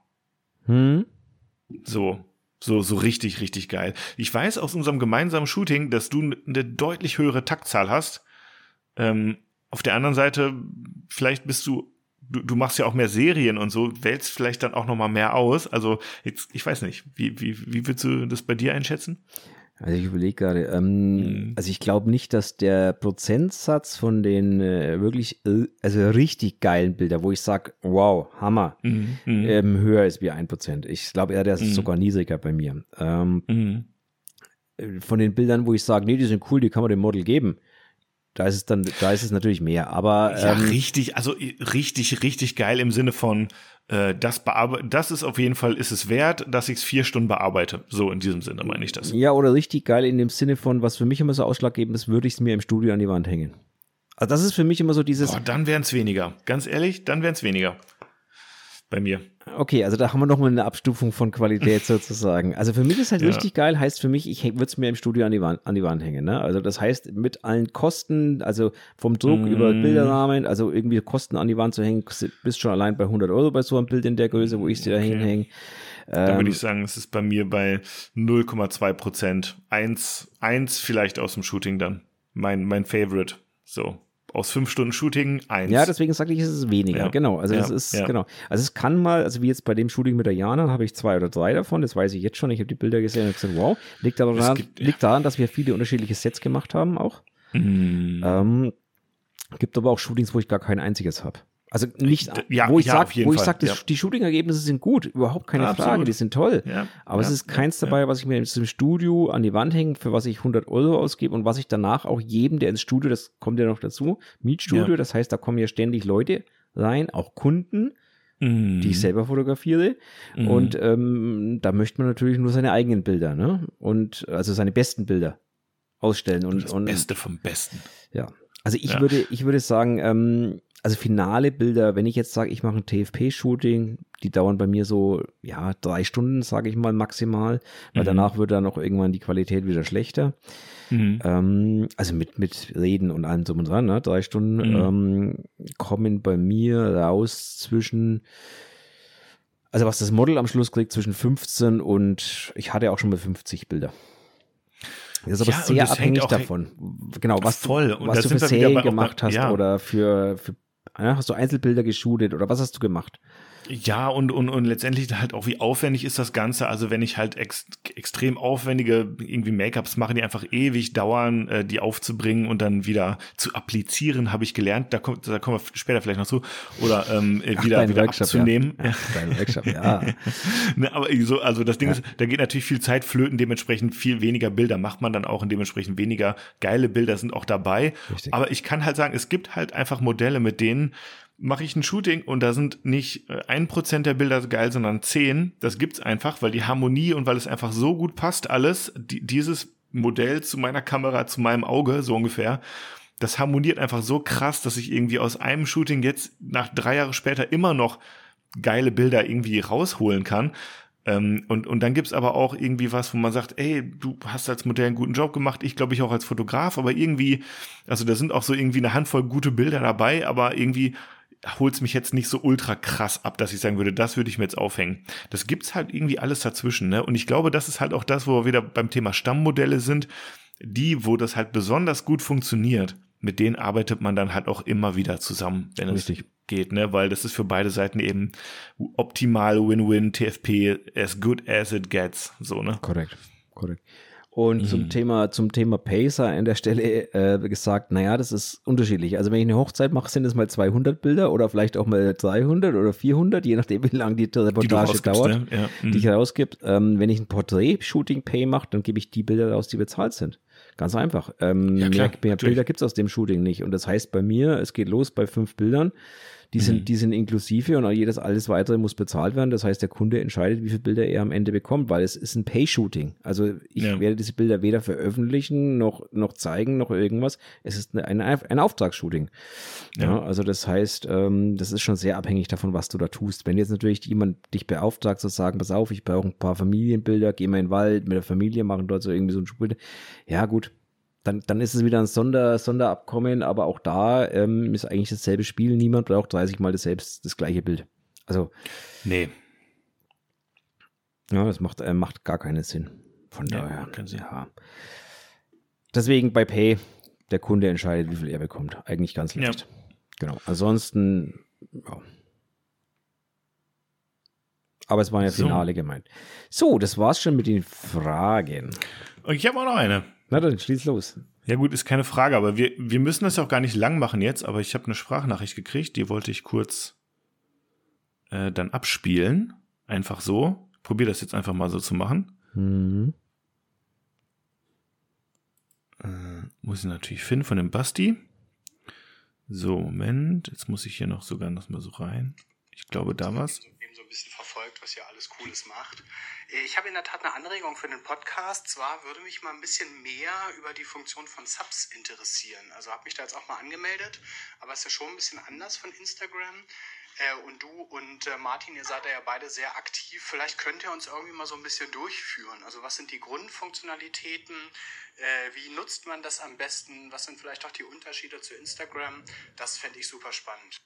So richtig, richtig geil. Ich weiß aus unserem gemeinsamen Shooting, dass du eine deutlich höhere Taktzahl hast. Auf der anderen Seite, vielleicht bist du machst ja auch mehr Serien und so, wählst vielleicht dann auch noch mal mehr aus. Also jetzt, ich weiß nicht, wie würdest du das bei dir einschätzen? Also ich überlege gerade, also ich glaube nicht, dass der Prozentsatz von den wirklich, also richtig geilen Bildern, wo ich sage, wow, Hammer, höher ist wie 1%. Ich glaube eher, der ist sogar niedriger bei mir. Von den Bildern, wo ich sage, nee, die sind cool, die kann man dem Model geben, da ist es natürlich mehr, aber ja, richtig geil im Sinne von das ist auf jeden Fall, ist es wert, dass ich es 4 Stunden bearbeite. So in diesem Sinne meine ich das. Ja, oder richtig geil in dem Sinne von, was für mich immer so ausschlaggebend ist, würde ich es mir im Studio an die Wand hängen. Also das ist für mich immer so dieses. Boah, dann wären es weniger. Ganz ehrlich, dann wären es weniger. Bei mir. Okay, also da haben wir nochmal eine Abstufung von Qualität sozusagen. Also für mich ist halt richtig geil, heißt für mich, ich würde es mir im Studio an die Wand hängen. Ne? Also das heißt, mit allen Kosten, also vom Druck über Bilderrahmen, also irgendwie Kosten an die Wand zu hängen, bist schon allein bei 100 € bei so einem Bild in der Größe, wo ich sie da hinhänge. Da würde ich sagen, es ist bei mir bei 0,2%. 1 vielleicht aus dem Shooting dann. Mein Favorite. So. aus 5 Stunden Shooting 1. Ja, deswegen sage ich, es ist weniger, Ja. genau. Also Ja, das ist, ja. genau. Also es kann mal, also wie jetzt bei dem Shooting mit der Jana, habe ich 2 oder 3 davon, das weiß ich jetzt schon. Ich habe die Bilder gesehen und gesagt, wow. Liegt daran, dass wir viele unterschiedliche Sets gemacht haben auch. Gibt aber auch Shootings, wo ich gar kein einziges habe. Also nicht, wo ich sage, die Shooting-Ergebnisse sind gut, überhaupt keine Frage, die sind toll. Ja, aber es ist keins dabei, was ich mir im Studio an die Wand hänge, für was ich 100 € ausgebe und was ich danach auch jedem, der ins Studio, das kommt ja noch dazu, Mietstudio, das heißt, da kommen ja ständig Leute rein, auch Kunden, die ich selber fotografiere. Und da möchte man natürlich nur seine eigenen Bilder, ne? Und also seine besten Bilder ausstellen. Und das Beste vom Besten. Ja. Also ich würde sagen, also finale Bilder, wenn ich jetzt sage, ich mache ein TFP-Shooting, die dauern bei mir so, 3 Stunden, sage ich mal maximal, weil danach wird dann auch irgendwann die Qualität wieder schlechter. Also mit Reden und allem drum und dran, ne? 3 Stunden kommen bei mir raus zwischen, also was das Model am Schluss kriegt, zwischen 15 und ich hatte auch schon mal 50 Bilder. Das ist aber sehr abhängig davon. Genau, was du für Serien gemacht hast oder für hast du Einzelbilder geshootet oder was hast du gemacht? Ja, und letztendlich halt auch, wie aufwendig ist das Ganze. Also wenn ich halt extrem aufwendige irgendwie Make-ups mache, die einfach ewig dauern, die aufzubringen und dann wieder zu applizieren, habe ich gelernt. Da kommen wir später vielleicht noch zu. Oder wieder abzunehmen. Ja. Dein Workshop, ja. Ne, aber also das Ding ist, da geht natürlich viel Zeit flöten, dementsprechend viel weniger Bilder macht man dann auch und dementsprechend weniger geile Bilder sind auch dabei. Richtig. Aber ich kann halt sagen, es gibt halt einfach Modelle, mit denen mache ich ein Shooting und da sind nicht 1% der Bilder geil, sondern 10. Das gibt's einfach, weil die Harmonie und weil es einfach so gut passt alles, dieses Modell zu meiner Kamera, zu meinem Auge, so ungefähr, das harmoniert einfach so krass, dass ich irgendwie aus einem Shooting jetzt nach 3 Jahre später immer noch geile Bilder irgendwie rausholen kann. Und dann gibt's aber auch irgendwie was, wo man sagt, ey, du hast als Modell einen guten Job gemacht, ich glaube ich auch als Fotograf, aber irgendwie, also da sind auch so irgendwie eine Handvoll gute Bilder dabei, aber irgendwie holt's mich jetzt nicht so ultra krass ab, dass ich sagen würde, das würde ich mir jetzt aufhängen. Das gibt's halt irgendwie alles dazwischen, ne? Und ich glaube, das ist halt auch das, wo wir wieder beim Thema Stammmodelle sind, wo das halt besonders gut funktioniert. Mit denen arbeitet man dann halt auch immer wieder zusammen, wenn es geht, ne? Weil das ist für beide Seiten eben optimal Win-Win, TFP, as good as it gets, so, ne? Korrekt. Und zum Thema Pacer an der Stelle gesagt, naja, das ist unterschiedlich. Also wenn ich eine Hochzeit mache, sind es mal 200 Bilder oder vielleicht auch mal 300 oder 400, je nachdem, wie lange die Reportage dauert, ne? Die ich rausgebe. Wenn ich ein Porträt-Shooting-Pay mache, dann gebe ich die Bilder raus, die bezahlt sind. Ganz einfach. Mehr Bilder gibt es aus dem Shooting nicht. Und das heißt bei mir, es geht los bei 5 Bildern. Die sind inklusive und alles weitere muss bezahlt werden. Das heißt, der Kunde entscheidet, wie viele Bilder er am Ende bekommt, weil es ist ein Pay-Shooting. Also ich werde diese Bilder weder veröffentlichen, noch zeigen, noch irgendwas. Es ist ein Auftragsshooting. Ja, also das heißt, das ist schon sehr abhängig davon, was du da tust. Wenn jetzt natürlich jemand dich beauftragt, zu sagen, pass auf, ich brauche ein paar Familienbilder, geh mal in den Wald mit der Familie, machen dort so irgendwie so ein Shooting. Ja, gut. Dann ist es wieder ein Sonderabkommen, aber auch da ist eigentlich dasselbe Spiel. Niemand braucht 30 Mal das gleiche Bild. Also. Nee. Ja, das macht gar keinen Sinn. Von daher. Keinen Sinn. Ja. Deswegen bei Pay, der Kunde entscheidet, wie viel er bekommt. Eigentlich ganz leicht. Ja. Genau. Ansonsten, ja. Aber es war ja Finale gemeint. So, das war's schon mit den Fragen. Und ich habe auch noch eine. Na dann, schließ los. Ja gut, ist keine Frage, aber wir müssen das ja auch gar nicht lang machen jetzt, aber ich habe eine Sprachnachricht gekriegt, die wollte ich kurz dann abspielen. Einfach so. Probier das jetzt einfach mal so zu machen. Muss ich natürlich finden von dem Basti. So, Moment. Jetzt muss ich hier noch sogar noch mal so rein. Ich glaube, da war's. So ein bisschen verfolgt, was ihr alles Cooles macht. Ich habe in der Tat eine Anregung für den Podcast. Zwar würde mich mal ein bisschen mehr über die Funktion von Subs interessieren. Also habe mich da jetzt auch mal angemeldet, aber es ist ja schon ein bisschen anders von Instagram. Und du und Martin, ihr seid da ja beide sehr aktiv. Vielleicht könnt ihr uns irgendwie mal so ein bisschen durchführen. Also was sind die Grundfunktionalitäten? Wie nutzt man das am besten? Was sind vielleicht auch die Unterschiede zu Instagram? Das fände ich super spannend.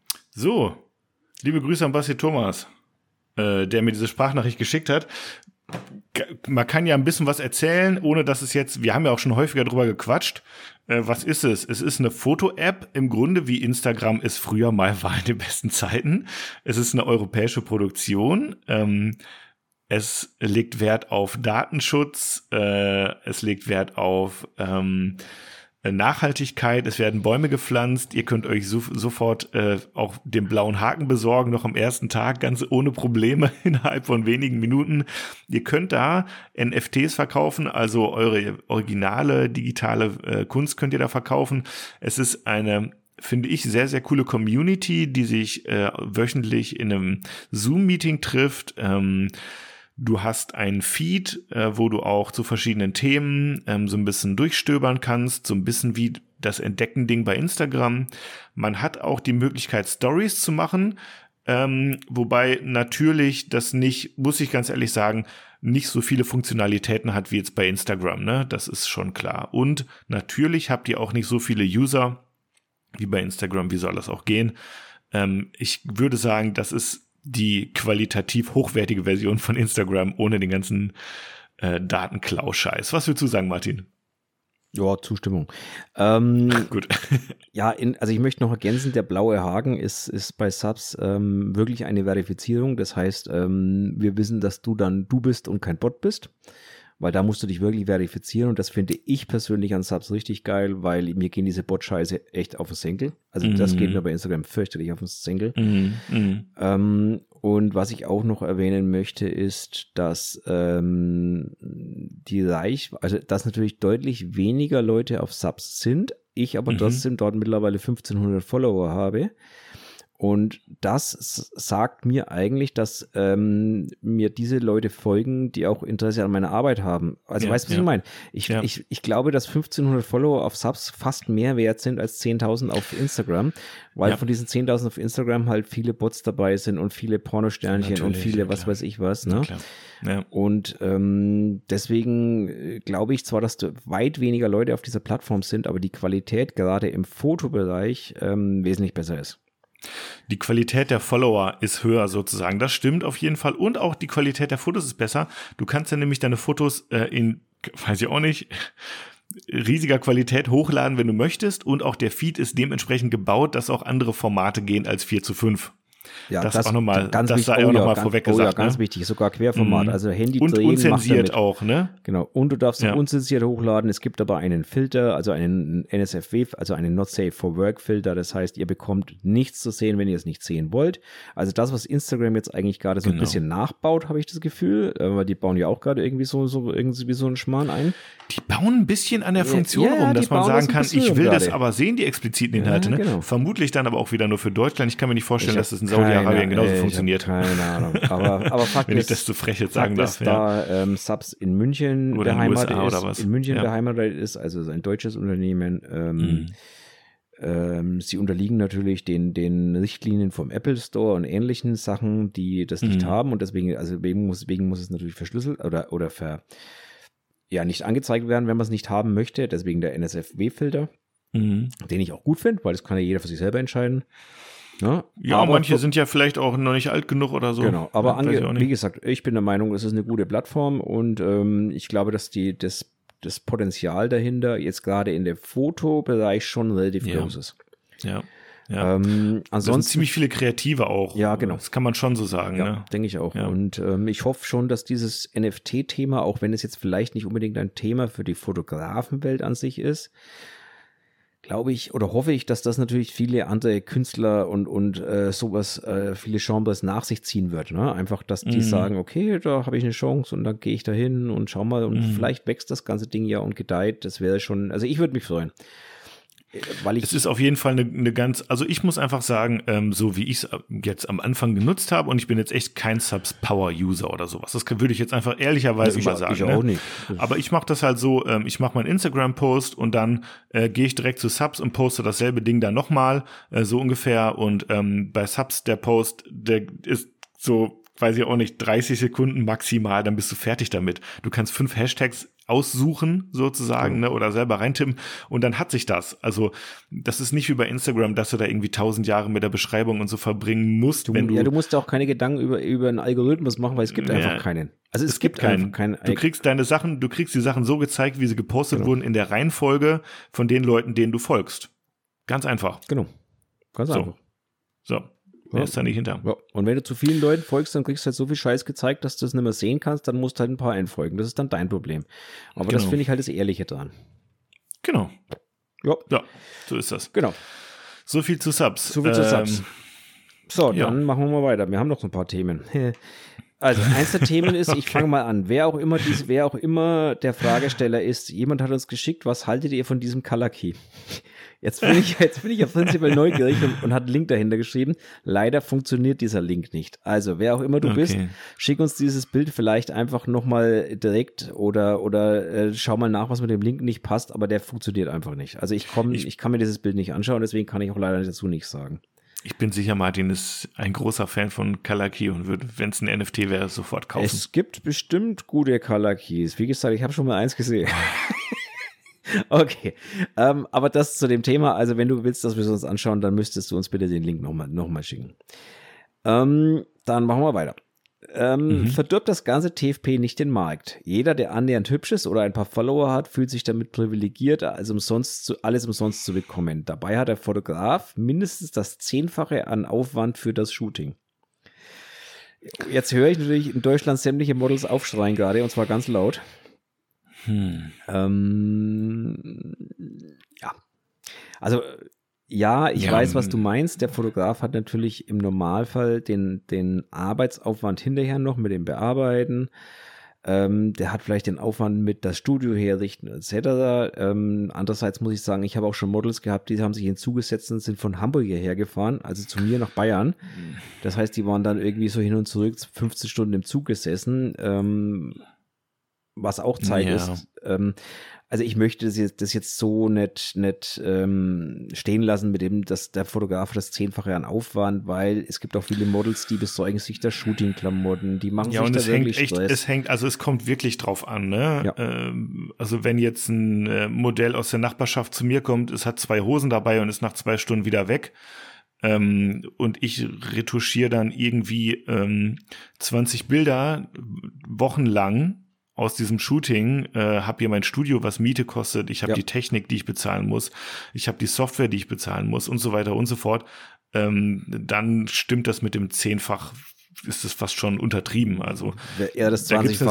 So, liebe Grüße an Basti Thomas, der mir diese Sprachnachricht geschickt hat. man kann ja ein bisschen was erzählen, ohne dass es jetzt, wir haben ja auch schon häufiger drüber gequatscht. Was ist es? Es ist eine Foto-App, im Grunde wie Instagram es früher mal war in den besten Zeiten. Es ist eine europäische Produktion. Es legt Wert auf Datenschutz, es legt Wert auf Nachhaltigkeit, es werden Bäume gepflanzt, ihr könnt euch sofort auch den blauen Haken besorgen, noch am ersten Tag, ganz ohne Probleme, innerhalb von wenigen Minuten. Ihr könnt da NFTs verkaufen, also eure originale digitale Kunst könnt ihr da verkaufen. Es ist eine, finde ich, sehr, sehr coole Community, die sich wöchentlich in einem Zoom-Meeting trifft. Du hast einen Feed, wo du auch zu verschiedenen Themen so ein bisschen durchstöbern kannst, so ein bisschen wie das Entdecken-Ding bei Instagram. Man hat auch die Möglichkeit, Stories zu machen, wobei natürlich das nicht, muss ich ganz ehrlich sagen, nicht so viele Funktionalitäten hat wie jetzt bei Instagram, ne? Das ist schon klar. Und natürlich habt ihr auch nicht so viele User wie bei Instagram. Wie soll das auch gehen? Ich würde sagen, das ist die qualitativ hochwertige Version von Instagram ohne den ganzen Datenklau-Scheiß. Was würdest du sagen, Martin? Ja, Zustimmung. Gut. Ja, also ich möchte noch ergänzen, der blaue Haken ist bei Subs wirklich eine Verifizierung. Das heißt, wir wissen, dass du bist und kein Bot bist. Weil da musst du dich wirklich verifizieren und das finde ich persönlich an Subs richtig geil, weil mir gehen diese Bot-Scheiße echt auf den Senkel. Also das geht mir bei Instagram fürchterlich auf den Senkel. Und was ich auch noch erwähnen möchte, ist, dass dass natürlich deutlich weniger Leute auf Subs sind, ich aber trotzdem dort mittlerweile 1500 Follower habe. Und das sagt mir eigentlich, dass mir diese Leute folgen, die auch Interesse an meiner Arbeit haben. Also weißt du, was ich meine? Ich glaube, dass 1500 Follower auf Subs fast mehr wert sind als 10.000 auf Instagram, weil von diesen 10.000 auf Instagram halt viele Bots dabei sind und viele Pornosternchen und viele was weiß ich was. Ne? Und deswegen glaube ich zwar, dass weit weniger Leute auf dieser Plattform sind, aber die Qualität gerade im Fotobereich wesentlich besser ist. Die Qualität der Follower ist höher sozusagen, das stimmt auf jeden Fall und auch die Qualität der Fotos ist besser. Du kannst ja nämlich deine Fotos in, weiß ich auch nicht, riesiger Qualität hochladen, wenn du möchtest und auch der Feed ist dementsprechend gebaut, dass auch andere Formate gehen als 4:5. Ja, das auch nochmal, das sei auch nochmal vorweg gesagt. Ja, ganz wichtig, sogar Querformat, also Handy und drehen. Und unzensiert auch, ne? Genau, und du darfst unzensiert hochladen. Es gibt aber einen Filter, also einen NSFW, also einen Not Safe for Work Filter. Das heißt, ihr bekommt nichts zu sehen, wenn ihr es nicht sehen wollt. Also das, was Instagram jetzt eigentlich gerade so ein bisschen nachbaut, habe ich das Gefühl. Aber die bauen ja auch gerade irgendwie so einen Schmarrn ein. Die bauen ein bisschen an der Funktion rum, dass man sagen kann, ich will das aber sehen, die expliziten Inhalte. Ne? Genau. Vermutlich dann aber auch wieder nur für Deutschland. Ich kann mir nicht vorstellen, dass das in Saudi-Arabien genauso funktioniert. Keine Ahnung. Aber Fakt wenn ich das zu frech jetzt sagen darf. Da Subs in München oder beheimatet ist, oder was? In München beheimatet ist, also ein deutsches Unternehmen. Sie unterliegen natürlich den Richtlinien vom Apple Store und ähnlichen Sachen, die das nicht haben und deswegen muss es natürlich verschlüsselt oder nicht angezeigt werden, wenn man es nicht haben möchte. Deswegen der NSFW-Filter, den ich auch gut finde, weil das kann ja jeder für sich selber entscheiden. Ja, aber manche sind ja vielleicht auch noch nicht alt genug oder so. Genau, aber wie gesagt, ich bin der Meinung, es ist eine gute Plattform und ich glaube, dass das Potenzial dahinter jetzt gerade in dem Fotobereich schon relativ groß ist. Ja. Ansonsten sind ziemlich viele Kreative auch. Ja, genau. Das kann man schon so sagen. Ja, ne? Denke ich auch. Ja. Und ich hoffe schon, dass dieses NFT-Thema, auch wenn es jetzt vielleicht nicht unbedingt ein Thema für die Fotografenwelt an sich ist, glaube ich oder hoffe ich, dass das natürlich viele andere Künstler und sowas, viele Genres nach sich ziehen wird. Ne? Einfach, dass die sagen, okay, da habe ich eine Chance und dann gehe ich da hin und schau mal und vielleicht wächst das ganze Ding ja und gedeiht. Das wäre schon, also ich würde mich freuen. Es ist auf jeden Fall eine ganz, also ich muss einfach sagen, so wie ich es jetzt am Anfang genutzt habe und ich bin jetzt echt kein Subs-Power-User oder sowas. Das würde ich jetzt einfach ehrlicherweise mal sagen. Ich auch nicht. Aber ich mache das halt so, ich mache meinen Instagram-Post und dann gehe ich direkt zu Subs und poste dasselbe Ding dann nochmal, so ungefähr. Und bei Subs der Post, der ist so, weiß ich auch nicht, 30 Sekunden maximal, dann bist du fertig damit. Du kannst 5 Hashtags aussuchen sozusagen, ne, oder selber reintippen und dann hat sich das. Also das ist nicht wie bei Instagram, dass du da irgendwie 1000 Jahre mit der Beschreibung und so verbringen musst. Du musst ja auch keine Gedanken über einen Algorithmus machen, weil es gibt einfach keinen. Also es gibt keinen. Du kriegst die Sachen so gezeigt, wie sie gepostet wurden in der Reihenfolge von den Leuten, denen du folgst. Ganz einfach. Genau. Ganz einfach. So. Wer ist da nicht hinter? Ja. Und wenn du zu vielen Leuten folgst, dann kriegst du halt so viel Scheiß gezeigt, dass du es nicht mehr sehen kannst, dann musst du halt ein paar einfolgen. Das ist dann dein Problem. Aber das finde ich halt das Ehrliche dran. Genau. Ja, so ist das. Genau. So viel zu Subs. So, dann machen wir mal weiter. Wir haben noch so ein paar Themen. Also, eins der Themen ist, ich fange mal an, wer auch immer der Fragesteller ist, jemand hat uns geschickt, was haltet ihr von diesem Color Key? Jetzt bin ich ja prinzipiell neugierig und hat einen Link dahinter geschrieben. Leider funktioniert dieser Link nicht. Also, wer auch immer du bist, schick uns dieses Bild vielleicht einfach nochmal direkt oder schau mal nach, was mit dem Link nicht passt, aber der funktioniert einfach nicht. Also, ich kann mir dieses Bild nicht anschauen, deswegen kann ich auch leider dazu nichts sagen. Ich bin sicher, Martin ist ein großer Fan von Color Key und würde, wenn es ein NFT wäre, sofort kaufen. Es gibt bestimmt gute Color Keys. Wie gesagt, ich habe schon mal eins gesehen. Okay, aber das zu dem Thema. Also wenn du willst, dass wir es uns anschauen, dann müsstest du uns bitte den Link nochmal schicken. Dann machen wir weiter. Verdirbt das ganze TFP nicht den Markt. Jeder, der annähernd hübsch ist oder ein paar Follower hat, fühlt sich damit privilegiert, alles umsonst zu bekommen. Dabei hat der Fotograf mindestens das 10-fache an Aufwand für das Shooting. Jetzt höre ich natürlich in Deutschland sämtliche Models aufschreien gerade, und zwar ganz laut. Ja. Also ja, ich weiß, was du meinst. Der Fotograf hat natürlich im Normalfall den Arbeitsaufwand hinterher noch mit dem Bearbeiten. Der hat vielleicht den Aufwand mit das Studio herrichten etc. Andererseits muss ich sagen, ich habe auch schon Models gehabt, die haben sich hinzugesetzt und sind von Hamburg hierher gefahren, also zu mir nach Bayern. Das heißt, die waren dann irgendwie so hin und zurück 15 Stunden im Zug gesessen. Was auch Zeit ist. Also ich möchte das jetzt so nicht stehen lassen mit dem, dass der Fotograf das 10-fache an Aufwand, weil es gibt auch viele Models, die besorgen sich da Shooting-Klamotten, die machen sich da wirklich Stress. Es kommt wirklich drauf an, ne? Ja. Also wenn jetzt ein Modell aus der Nachbarschaft zu mir kommt, es hat 2 Hosen dabei und ist nach 2 Stunden wieder weg, und ich retuschiere dann irgendwie 20 Bilder wochenlang aus diesem Shooting, habe hier mein Studio, was Miete kostet, ich habe die Technik, die ich bezahlen muss, ich habe die Software, die ich bezahlen muss und so weiter und so fort, dann stimmt das mit dem 10-fach, ist es fast schon untertrieben. Also das da gibt es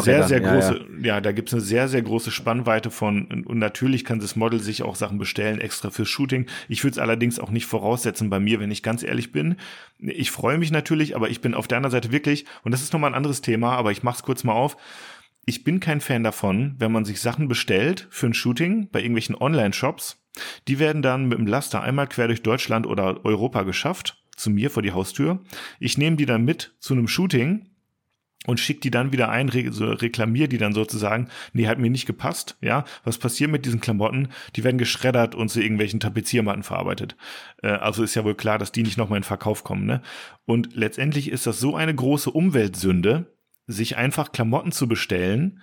da gibt es eine sehr, sehr große Spannweite von, und natürlich kann das Model sich auch Sachen bestellen, extra fürs Shooting. Ich würde es allerdings auch nicht voraussetzen bei mir, wenn ich ganz ehrlich bin. Ich freue mich natürlich, aber ich bin auf der anderen Seite wirklich, und das ist nochmal ein anderes Thema, aber ich mach's kurz mal auf, ich bin kein Fan davon, wenn man sich Sachen bestellt für ein Shooting bei irgendwelchen Online-Shops. Die werden dann mit dem Laster einmal quer durch Deutschland oder Europa geschafft, zu mir vor die Haustür. Ich nehme die dann mit zu einem Shooting und schicke die dann wieder ein, reklamiere die dann sozusagen. Nee, hat mir nicht gepasst. Ja, was passiert mit diesen Klamotten? Die werden geschreddert und zu irgendwelchen Tapeziermatten verarbeitet. Also ist ja wohl klar, dass die nicht nochmal in Verkauf kommen, ne? Und letztendlich ist das so eine große Umweltsünde, sich einfach Klamotten zu bestellen,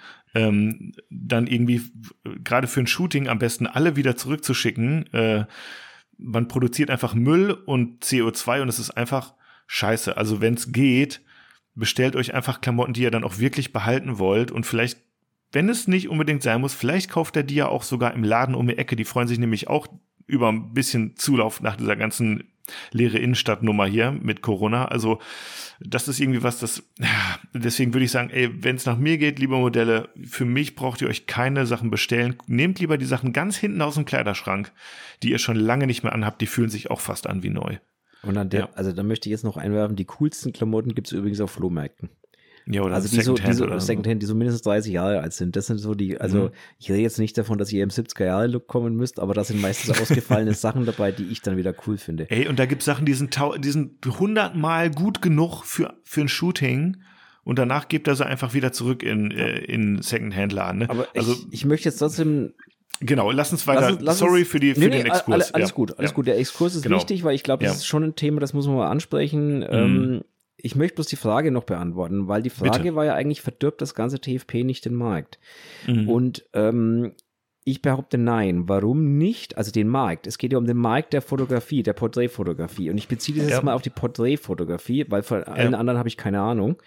dann irgendwie gerade für ein Shooting am besten alle wieder zurückzuschicken. Man produziert einfach Müll und CO2 und es ist einfach scheiße. Also wenn es geht, bestellt euch einfach Klamotten, die ihr dann auch wirklich behalten wollt, und vielleicht, wenn es nicht unbedingt sein muss, vielleicht kauft ihr die ja auch sogar im Laden um die Ecke. Die freuen sich nämlich auch über ein bisschen Zulauf nach dieser ganzen leere Innenstadtnummer hier mit Corona. Also das ist irgendwie was, deswegen würde ich sagen, wenn es nach mir geht, liebe Modelle, für mich braucht ihr euch keine Sachen bestellen. Nehmt lieber die Sachen ganz hinten aus dem Kleiderschrank, die ihr schon lange nicht mehr anhabt, die fühlen sich auch fast an wie neu. Und also da möchte ich jetzt noch einwerfen, die coolsten Klamotten gibt es übrigens auf Flohmärkten. Ja, oder also Secondhand, die so mindestens 30 Jahre alt sind. Das sind so die, also ich rede jetzt nicht davon, dass ihr im 70er-Jahre-Look kommen müsst, aber da sind meistens ausgefallene Sachen dabei, die ich dann wieder cool finde. Und da gibt es Sachen, die sind 100-mal gut genug für ein Shooting, und danach gebt er sie einfach wieder zurück in Secondhand-Laden. Ne? Aber also, ich möchte jetzt trotzdem... Genau, lass uns weiter. Sorry für den Exkurs. Alles gut. Der Exkurs ist wichtig, weil ich glaube, das ist schon ein Thema, das muss man mal ansprechen. ich möchte bloß die Frage noch beantworten, weil die Frage Bitte. war ja eigentlich, verdirbt das ganze TFP nicht den Markt? Mhm. Und ich behaupte nein. Warum nicht? Also den Markt. Es geht ja um den Markt der Fotografie, der Porträtfotografie. Und ich beziehe das jetzt mal auf die Porträtfotografie, weil von allen anderen habe ich keine Ahnung.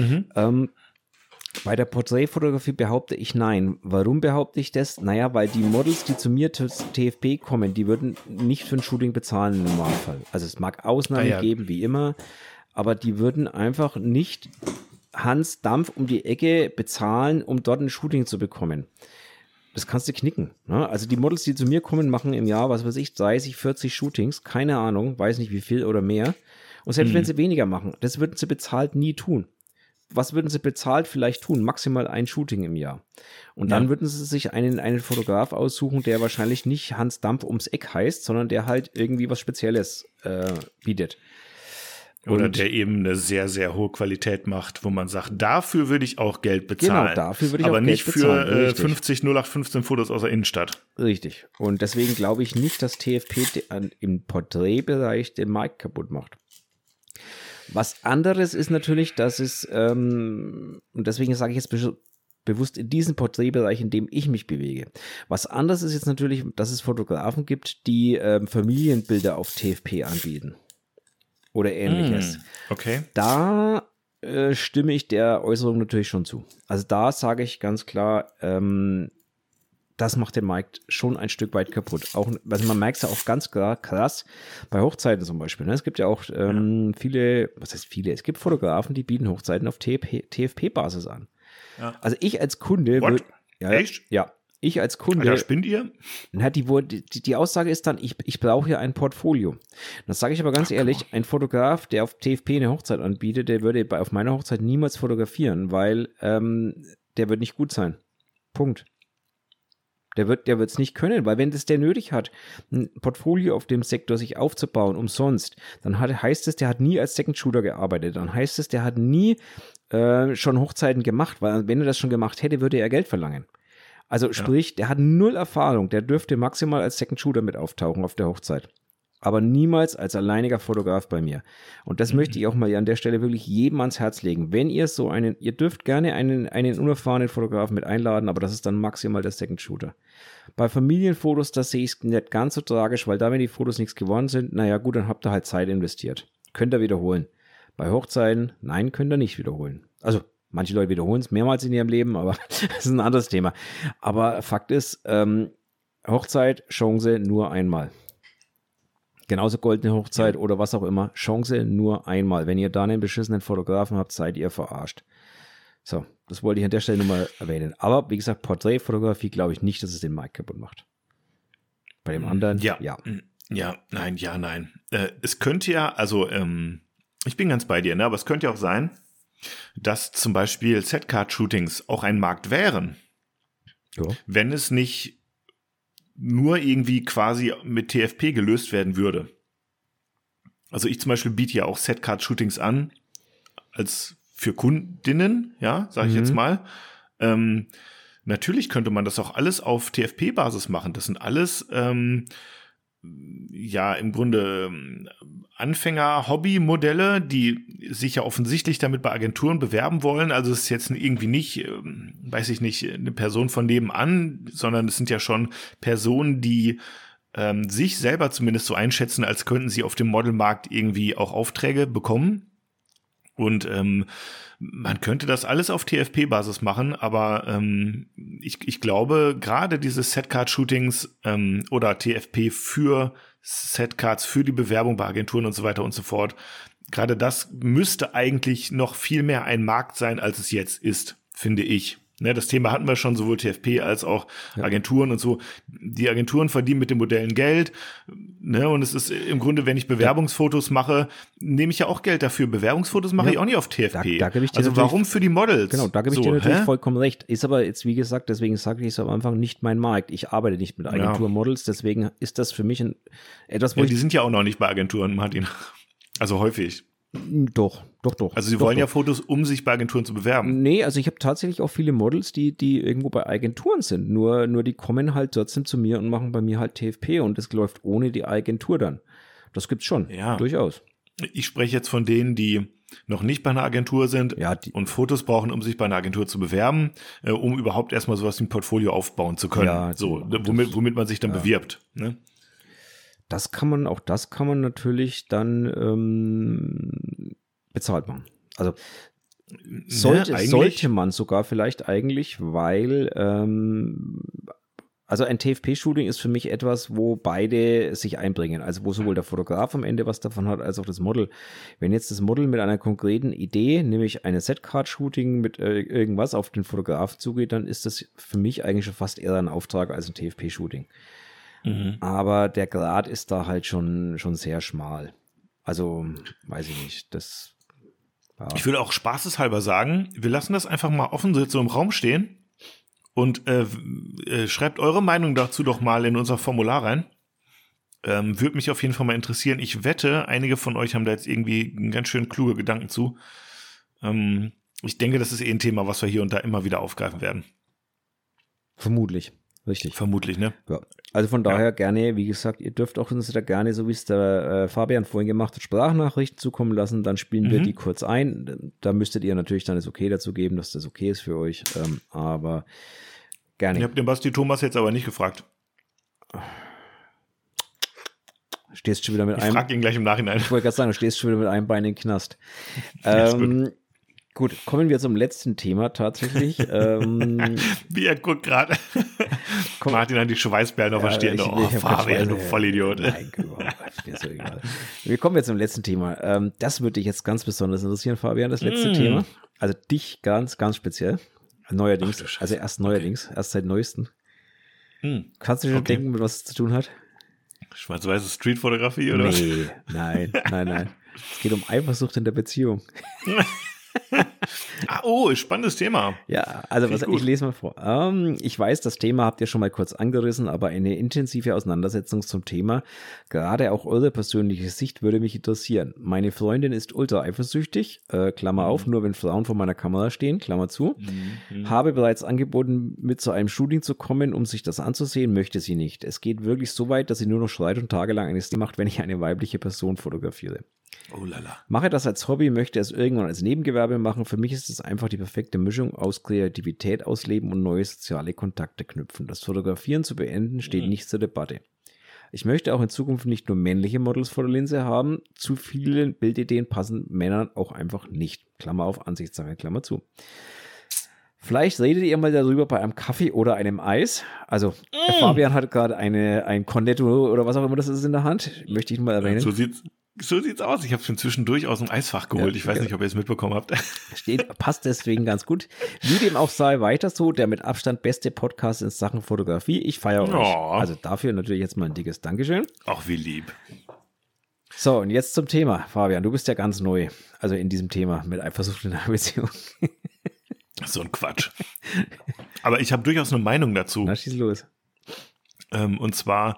Bei der Porträtfotografie behaupte ich nein. Warum behaupte ich das? Naja, weil die Models, die zu mir zu TFP kommen, die würden nicht für ein Shooting bezahlen im Normalfall. Also es mag Ausnahmen geben, wie immer, aber die würden einfach nicht Hans Dampf um die Ecke bezahlen, um dort ein Shooting zu bekommen. Das kannst du knicken. Ne? Also die Models, die zu mir kommen, machen im Jahr, was weiß ich, 30, 40 Shootings, keine Ahnung, weiß nicht wie viel oder mehr. Und selbst wenn sie weniger machen, das würden sie bezahlt nie tun. Was würden sie bezahlt vielleicht tun? Maximal ein Shooting im Jahr. Und dann würden sie sich einen Fotograf aussuchen, der wahrscheinlich nicht Hans Dampf ums Eck heißt, sondern der halt irgendwie was Spezielles bietet. Oder der eben eine sehr, sehr hohe Qualität macht, wo man sagt, dafür würde ich auch Geld bezahlen. Genau, dafür würde ich aber auch Geld nicht bezahlen. für Richtig. 50 0815 Fotos aus der Innenstadt. Richtig. Und deswegen glaube ich nicht, dass TFP im Porträtbereich den Markt kaputt macht. Was anderes ist natürlich, dass es, und deswegen sage ich jetzt bewusst in diesem Porträtbereich, in dem ich mich bewege. Was anderes ist jetzt natürlich, dass es Fotografen gibt, die Familienbilder auf TFP anbieten. Oder ähnliches. Okay. Da stimme ich der Äußerung natürlich schon zu. Also da sage ich ganz klar, das macht den Markt schon ein Stück weit kaputt. Auch, also man merkt es ja auch ganz klar, krass, bei Hochzeiten zum Beispiel. Ne? Es gibt ja auch viele, was heißt viele? Es gibt Fotografen, die bieten Hochzeiten auf TFP-Basis an. Ja. Also ich als Kunde würde. Ja, echt? Ja. Ich als Kunde. Alter, spinnt ihr? Na, die Aussage ist dann, ich brauche hier ein Portfolio. Das sage ich aber ganz ehrlich, ein Fotograf, der auf TFP eine Hochzeit anbietet, der würde auf meiner Hochzeit niemals fotografieren, weil der wird nicht gut sein. Punkt. Der wird es nicht können, weil wenn das der nötig hat, ein Portfolio auf dem Sektor sich aufzubauen, umsonst, dann heißt es, der hat nie als Second Shooter gearbeitet. Dann heißt es, der hat nie schon Hochzeiten gemacht, weil wenn er das schon gemacht hätte, würde er Geld verlangen. Also sprich, der hat null Erfahrung, der dürfte maximal als Second Shooter mit auftauchen auf der Hochzeit. Aber niemals als alleiniger Fotograf bei mir. Und das möchte ich auch mal an der Stelle wirklich jedem ans Herz legen. Wenn ihr ihr dürft gerne einen unerfahrenen Fotografen mit einladen, aber das ist dann maximal der Second Shooter. Bei Familienfotos, das sehe ich nicht ganz so tragisch, weil da, wenn die Fotos nichts geworden sind, naja gut, dann habt ihr halt Zeit investiert. Könnt ihr wiederholen. Bei Hochzeiten, nein, könnt ihr nicht wiederholen. Also, manche Leute wiederholen es mehrmals in ihrem Leben, aber das ist ein anderes Thema. Aber Fakt ist, Hochzeit, Chance nur einmal. Genauso goldene Hochzeit oder was auch immer. Chance nur einmal. Wenn ihr da einen beschissenen Fotografen habt, seid ihr verarscht. So, das wollte ich an der Stelle nochmal erwähnen. Aber wie gesagt, Porträtfotografie glaube ich nicht, dass es den Markt kaputt macht. Bei dem anderen, ja. Nein. Es könnte ja, also ich bin ganz bei dir, ne? Aber es könnte ja auch sein, dass zum Beispiel Setcard-Shootings auch ein Markt wären. Ja. Wenn es nicht nur irgendwie quasi mit TFP gelöst werden würde. Also ich zum Beispiel biete ja auch Setcard-Shootings an, als für Kundinnen, ja, sage ich jetzt mal. Natürlich könnte man das auch alles auf TFP-Basis machen. Das sind alles ja im Grunde Anfänger-Hobby-Modelle, die sich ja offensichtlich damit bei Agenturen bewerben wollen. Also es ist jetzt irgendwie nicht, weiß ich nicht, eine Person von nebenan, sondern es sind ja schon Personen, die sich selber zumindest so einschätzen, als könnten sie auf dem Modelmarkt irgendwie auch Aufträge bekommen. Und man könnte das alles auf TFP-Basis machen, aber ich glaube, gerade diese Setcard-Shootings oder TFP für Setcards, für die Bewerbung bei Agenturen und so weiter und so fort, gerade das müsste eigentlich noch viel mehr ein Markt sein, als es jetzt ist, finde ich. Ne, das Thema hatten wir schon, sowohl TFP als auch Agenturen und so. Die Agenturen verdienen mit den Modellen Geld. Ne, und es ist im Grunde, wenn ich Bewerbungsfotos mache, nehme ich ja auch Geld dafür. Bewerbungsfotos mache ich auch nicht auf TFP. Da gebe ich dir also warum für die Models? Genau, da gebe ich dir natürlich vollkommen recht. Ist aber jetzt, wie gesagt, deswegen sage ich es am Anfang, nicht mein Markt. Ich arbeite nicht mit Agenturmodels, deswegen ist das für mich etwas, wo die sind ja auch noch nicht bei Agenturen, Martin. Also häufig. Doch. Also sie wollen ja Fotos, um sich bei Agenturen zu bewerben. Nee, also ich habe tatsächlich auch viele Models, die irgendwo bei Agenturen sind. Nur die kommen halt trotzdem zu mir und machen bei mir halt TFP und das läuft ohne die Agentur dann. Das gibt's schon, durchaus. Ich spreche jetzt von denen, die noch nicht bei einer Agentur sind und Fotos brauchen, um sich bei einer Agentur zu bewerben, um überhaupt erstmal sowas wie ein Portfolio aufbauen zu können. Ja, so, womit man sich dann bewirbt. Ne? Das kann man natürlich dann bezahlt machen. Also sollte man sogar vielleicht eigentlich, weil also ein TFP-Shooting ist für mich etwas, wo beide sich einbringen. Also wo sowohl der Fotograf am Ende was davon hat, als auch das Model. Wenn jetzt das Model mit einer konkreten Idee, nämlich eine Setcard-Shooting mit irgendwas auf den Fotografen zugeht, dann ist das für mich eigentlich schon fast eher ein Auftrag als ein TFP-Shooting. Aber der Grad ist da halt schon sehr schmal. Also, weiß ich nicht, das... Ja. Ich würde auch spaßeshalber sagen, wir lassen das einfach mal offen so im Raum stehen und schreibt eure Meinung dazu doch mal in unser Formular rein. Würde mich auf jeden Fall mal interessieren. Ich wette, einige von euch haben da jetzt irgendwie ganz schön kluge Gedanken zu. Ich denke, das ist ein Thema, was wir hier und da immer wieder aufgreifen werden. Vermutlich. Richtig. Vermutlich, ne? Ja. Also von daher gerne, wie gesagt, ihr dürft auch uns da gerne, so wie es der Fabian vorhin gemacht hat, Sprachnachrichten zukommen lassen, dann spielen wir die kurz ein. Da müsstet ihr natürlich dann das Okay dazu geben, dass das okay ist für euch, aber gerne. Ich habe den Basti Thomas jetzt aber nicht gefragt. Stehst schon wieder mit ich frage ihn gleich im Nachhinein. Ich wollte gerade sagen, du stehst schon wieder mit einem Bein in den Knast. Gut, kommen wir zum letzten Thema tatsächlich. Wie er guckt gerade. Martin hat die Schweißperlen auf der Stirn. Fabian, du Vollidiot. Nein, überhaupt nicht, so egal. Wir kommen jetzt zum letzten Thema. Das würde dich jetzt ganz besonders interessieren, Fabian, das letzte Thema. Also dich ganz, ganz speziell. Neuerdings, erst seit neuestem. Kannst du dir schon denken, mit was es zu tun hat? Schwarz-weiße Streetfotografie, oder? Nee, nein. Es geht um Eifersucht in der Beziehung. Spannendes Thema. Ja, also ich lese mal vor. Ich weiß, das Thema habt ihr schon mal kurz angerissen, aber eine intensive Auseinandersetzung zum Thema, gerade auch eure persönliche Sicht, würde mich interessieren. Meine Freundin ist ultra eifersüchtig, Klammer auf, nur wenn Frauen vor meiner Kamera stehen, Klammer zu. Habe bereits angeboten, mit zu einem Shooting zu kommen, um sich das anzusehen, möchte sie nicht. Es geht wirklich so weit, dass sie nur noch schreit und tagelang eine Szene macht, wenn ich eine weibliche Person fotografiere. Oh lala. Mache das als Hobby, möchte es irgendwann als Nebengewerbe machen. Für mich ist es einfach die perfekte Mischung aus Kreativität ausleben und neue soziale Kontakte knüpfen. Das Fotografieren zu beenden steht nicht zur Debatte. Ich möchte auch in Zukunft nicht nur männliche Models vor der Linse haben. Zu viele Bildideen passen Männern auch einfach nicht. Klammer auf, Ansichtssache, Klammer zu. Vielleicht redet ihr mal darüber bei einem Kaffee oder einem Eis. Also Fabian hat gerade ein Cornetto oder was auch immer das ist in der Hand. Möchte ich mal erwähnen. So sieht's aus. Ich habe es schon zwischendurch aus dem Eisfach geholt. Ja, ich weiß nicht, ob ihr es mitbekommen habt. Passt deswegen ganz gut. Wie dem auch sei, weiter so. Der mit Abstand beste Podcast in Sachen Fotografie. Ich feiere euch. Also dafür natürlich jetzt mal ein dickes Dankeschön. Ach, wie lieb. So, und jetzt zum Thema. Fabian, du bist ja ganz neu. Also in diesem Thema mit Eifersucht in einer Beziehung. So ein Quatsch. Aber ich habe durchaus eine Meinung dazu. Na, schieß los. Und zwar...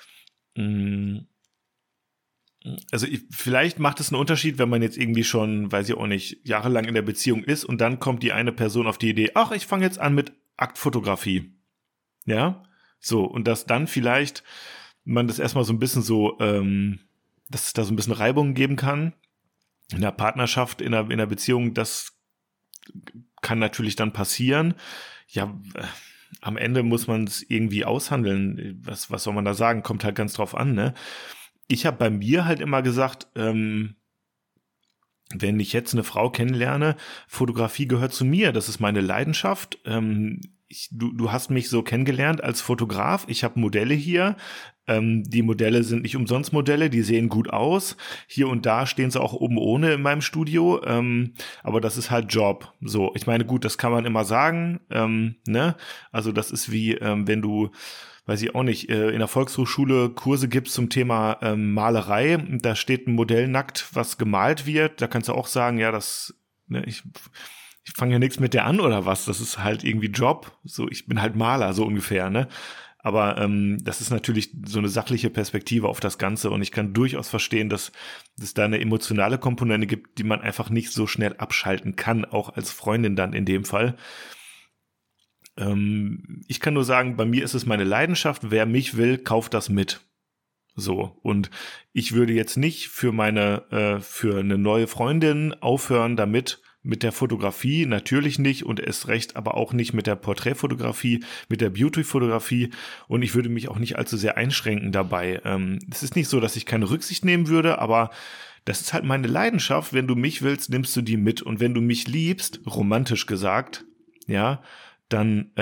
Also vielleicht macht es einen Unterschied, wenn man jetzt irgendwie schon, weiß ich auch nicht, jahrelang in der Beziehung ist und dann kommt die eine Person auf die Idee, ach, ich fange jetzt an mit Aktfotografie. Ja, so, und dass dann vielleicht man das erstmal so ein bisschen so, dass es da so ein bisschen Reibungen geben kann. In der Partnerschaft, in der Beziehung, das kann natürlich dann passieren. Ja, am Ende muss man es irgendwie aushandeln. Was soll man da sagen? Kommt halt ganz drauf an, ne? Ich habe bei mir halt immer gesagt, wenn ich jetzt eine Frau kennenlerne, Fotografie gehört zu mir, das ist meine Leidenschaft. Du hast mich so kennengelernt als Fotograf, ich habe Modelle hier, die Modelle sind nicht umsonst Modelle, die sehen gut aus, hier und da stehen sie auch oben ohne in meinem Studio, aber das ist halt Job. So, ich meine, gut, das kann man immer sagen, ne? Also das ist wie, wenn du, weiß ich auch nicht, in der Volkshochschule Kurse gibt's zum Thema Malerei, da steht ein Modell nackt, was gemalt wird, da kannst du auch sagen, ja, das, ne, ich fange ja nichts mit der an oder was, das ist halt irgendwie Job, so, ich bin halt Maler, so ungefähr, ne, aber das ist natürlich so eine sachliche Perspektive auf das Ganze und ich kann durchaus verstehen, dass es da eine emotionale Komponente gibt, die man einfach nicht so schnell abschalten kann, auch als Freundin dann in dem Fall. Ich kann nur sagen, bei mir ist es meine Leidenschaft. Wer mich will, kauft das mit. So. Und ich würde jetzt nicht für eine neue Freundin aufhören damit, mit der Fotografie, natürlich nicht, und erst recht aber auch nicht mit der Porträtfotografie, mit der Beauty-Fotografie, und ich würde mich auch nicht allzu sehr einschränken dabei. Es ist nicht so, dass ich keine Rücksicht nehmen würde, aber das ist halt meine Leidenschaft. Wenn du mich willst, nimmst du die mit, und wenn du mich liebst, romantisch gesagt, ja, dann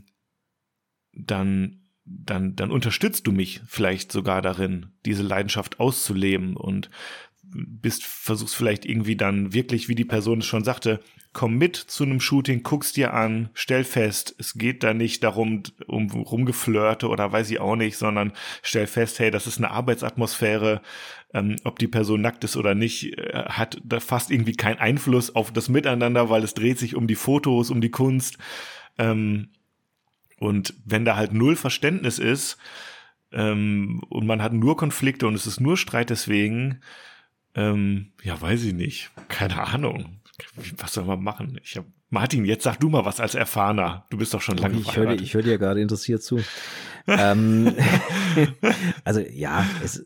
unterstützt du mich vielleicht sogar darin, diese Leidenschaft auszuleben, und versuchst vielleicht irgendwie dann wirklich, wie die Person es schon sagte, komm mit zu einem Shooting, guckst dir an, stell fest, es geht da nicht darum, um Rumgeflirte oder weiß ich auch nicht, sondern stell fest, hey, das ist eine Arbeitsatmosphäre, ob die Person nackt ist oder nicht, hat da fast irgendwie keinen Einfluss auf das Miteinander, weil es dreht sich um die Fotos, um die Kunst, und wenn da halt null Verständnis ist, und man hat nur Konflikte und es ist nur Streit deswegen, ja, weiß ich nicht. Keine Ahnung. Was soll man machen? Martin, jetzt sag du mal was als Erfahrener. Du bist doch schon lange verheiratet. Ich höre dir gerade interessiert zu. Also ja,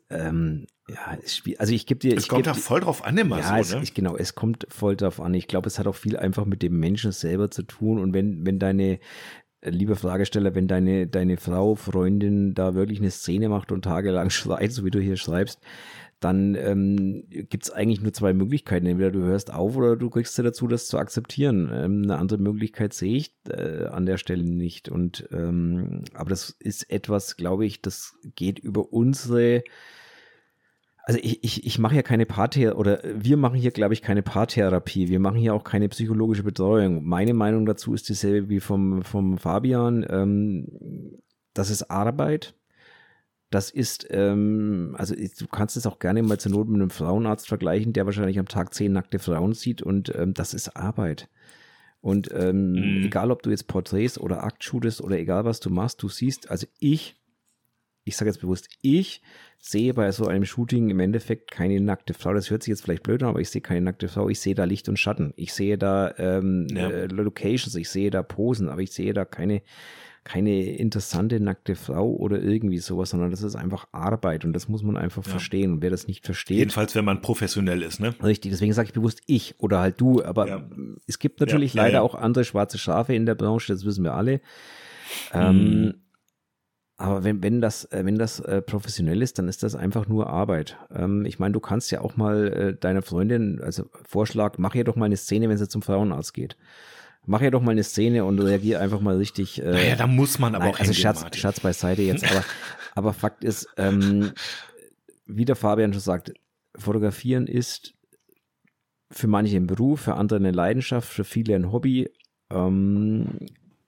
also ich gebe dir... Es kommt da voll drauf an immer so, ne? Genau, es kommt voll drauf an. Ich glaube, es hat auch viel einfach mit dem Menschen selber zu tun, und wenn deine... Lieber Fragesteller, wenn deine Frau, Freundin da wirklich eine Szene macht und tagelang schreit, so wie du hier schreibst, dann gibt es eigentlich nur zwei Möglichkeiten. Entweder du hörst auf oder du kriegst sie dazu, das zu akzeptieren. Eine andere Möglichkeit sehe ich an der Stelle nicht. Und aber das ist etwas, glaube ich, das geht über unsere... Also ich mache ja keine wir machen hier, glaube ich, keine Paartherapie. Wir machen hier auch keine psychologische Betreuung. Meine Meinung dazu ist dieselbe wie vom Fabian. Das ist Arbeit. Das ist, also du kannst es auch gerne mal zur Not mit einem Frauenarzt vergleichen, der wahrscheinlich am Tag 10 nackte Frauen sieht, und das ist Arbeit. Und egal, ob du jetzt Porträts oder Akt shootest oder egal, was du machst, du siehst, also ich sage jetzt bewusst, ich sehe bei so einem Shooting im Endeffekt keine nackte Frau. Das hört sich jetzt vielleicht blöd an, aber ich sehe keine nackte Frau. Ich sehe da Licht und Schatten. Ich sehe da Locations, ich sehe da Posen, aber ich sehe da keine interessante nackte Frau oder irgendwie sowas, sondern das ist einfach Arbeit, und das muss man einfach verstehen. Und wer das nicht versteht... Jedenfalls, wenn man professionell ist, ne? Richtig, deswegen sage ich bewusst ich oder halt du, aber es gibt natürlich leider auch andere schwarze Schafe in der Branche, das wissen wir alle. Aber wenn das professionell ist, dann ist das einfach nur Arbeit. Ich meine, du kannst ja auch mal deiner Freundin, also Vorschlag, mach ihr doch mal eine Szene, wenn sie zum Frauenarzt geht. Mach ihr doch mal eine Szene und reagier einfach mal richtig. Naja, da muss man aber auch also Schatz beiseite jetzt. aber Fakt ist, wie der Fabian schon sagt, Fotografieren ist für manche ein Beruf, für andere eine Leidenschaft, für viele ein Hobby. Und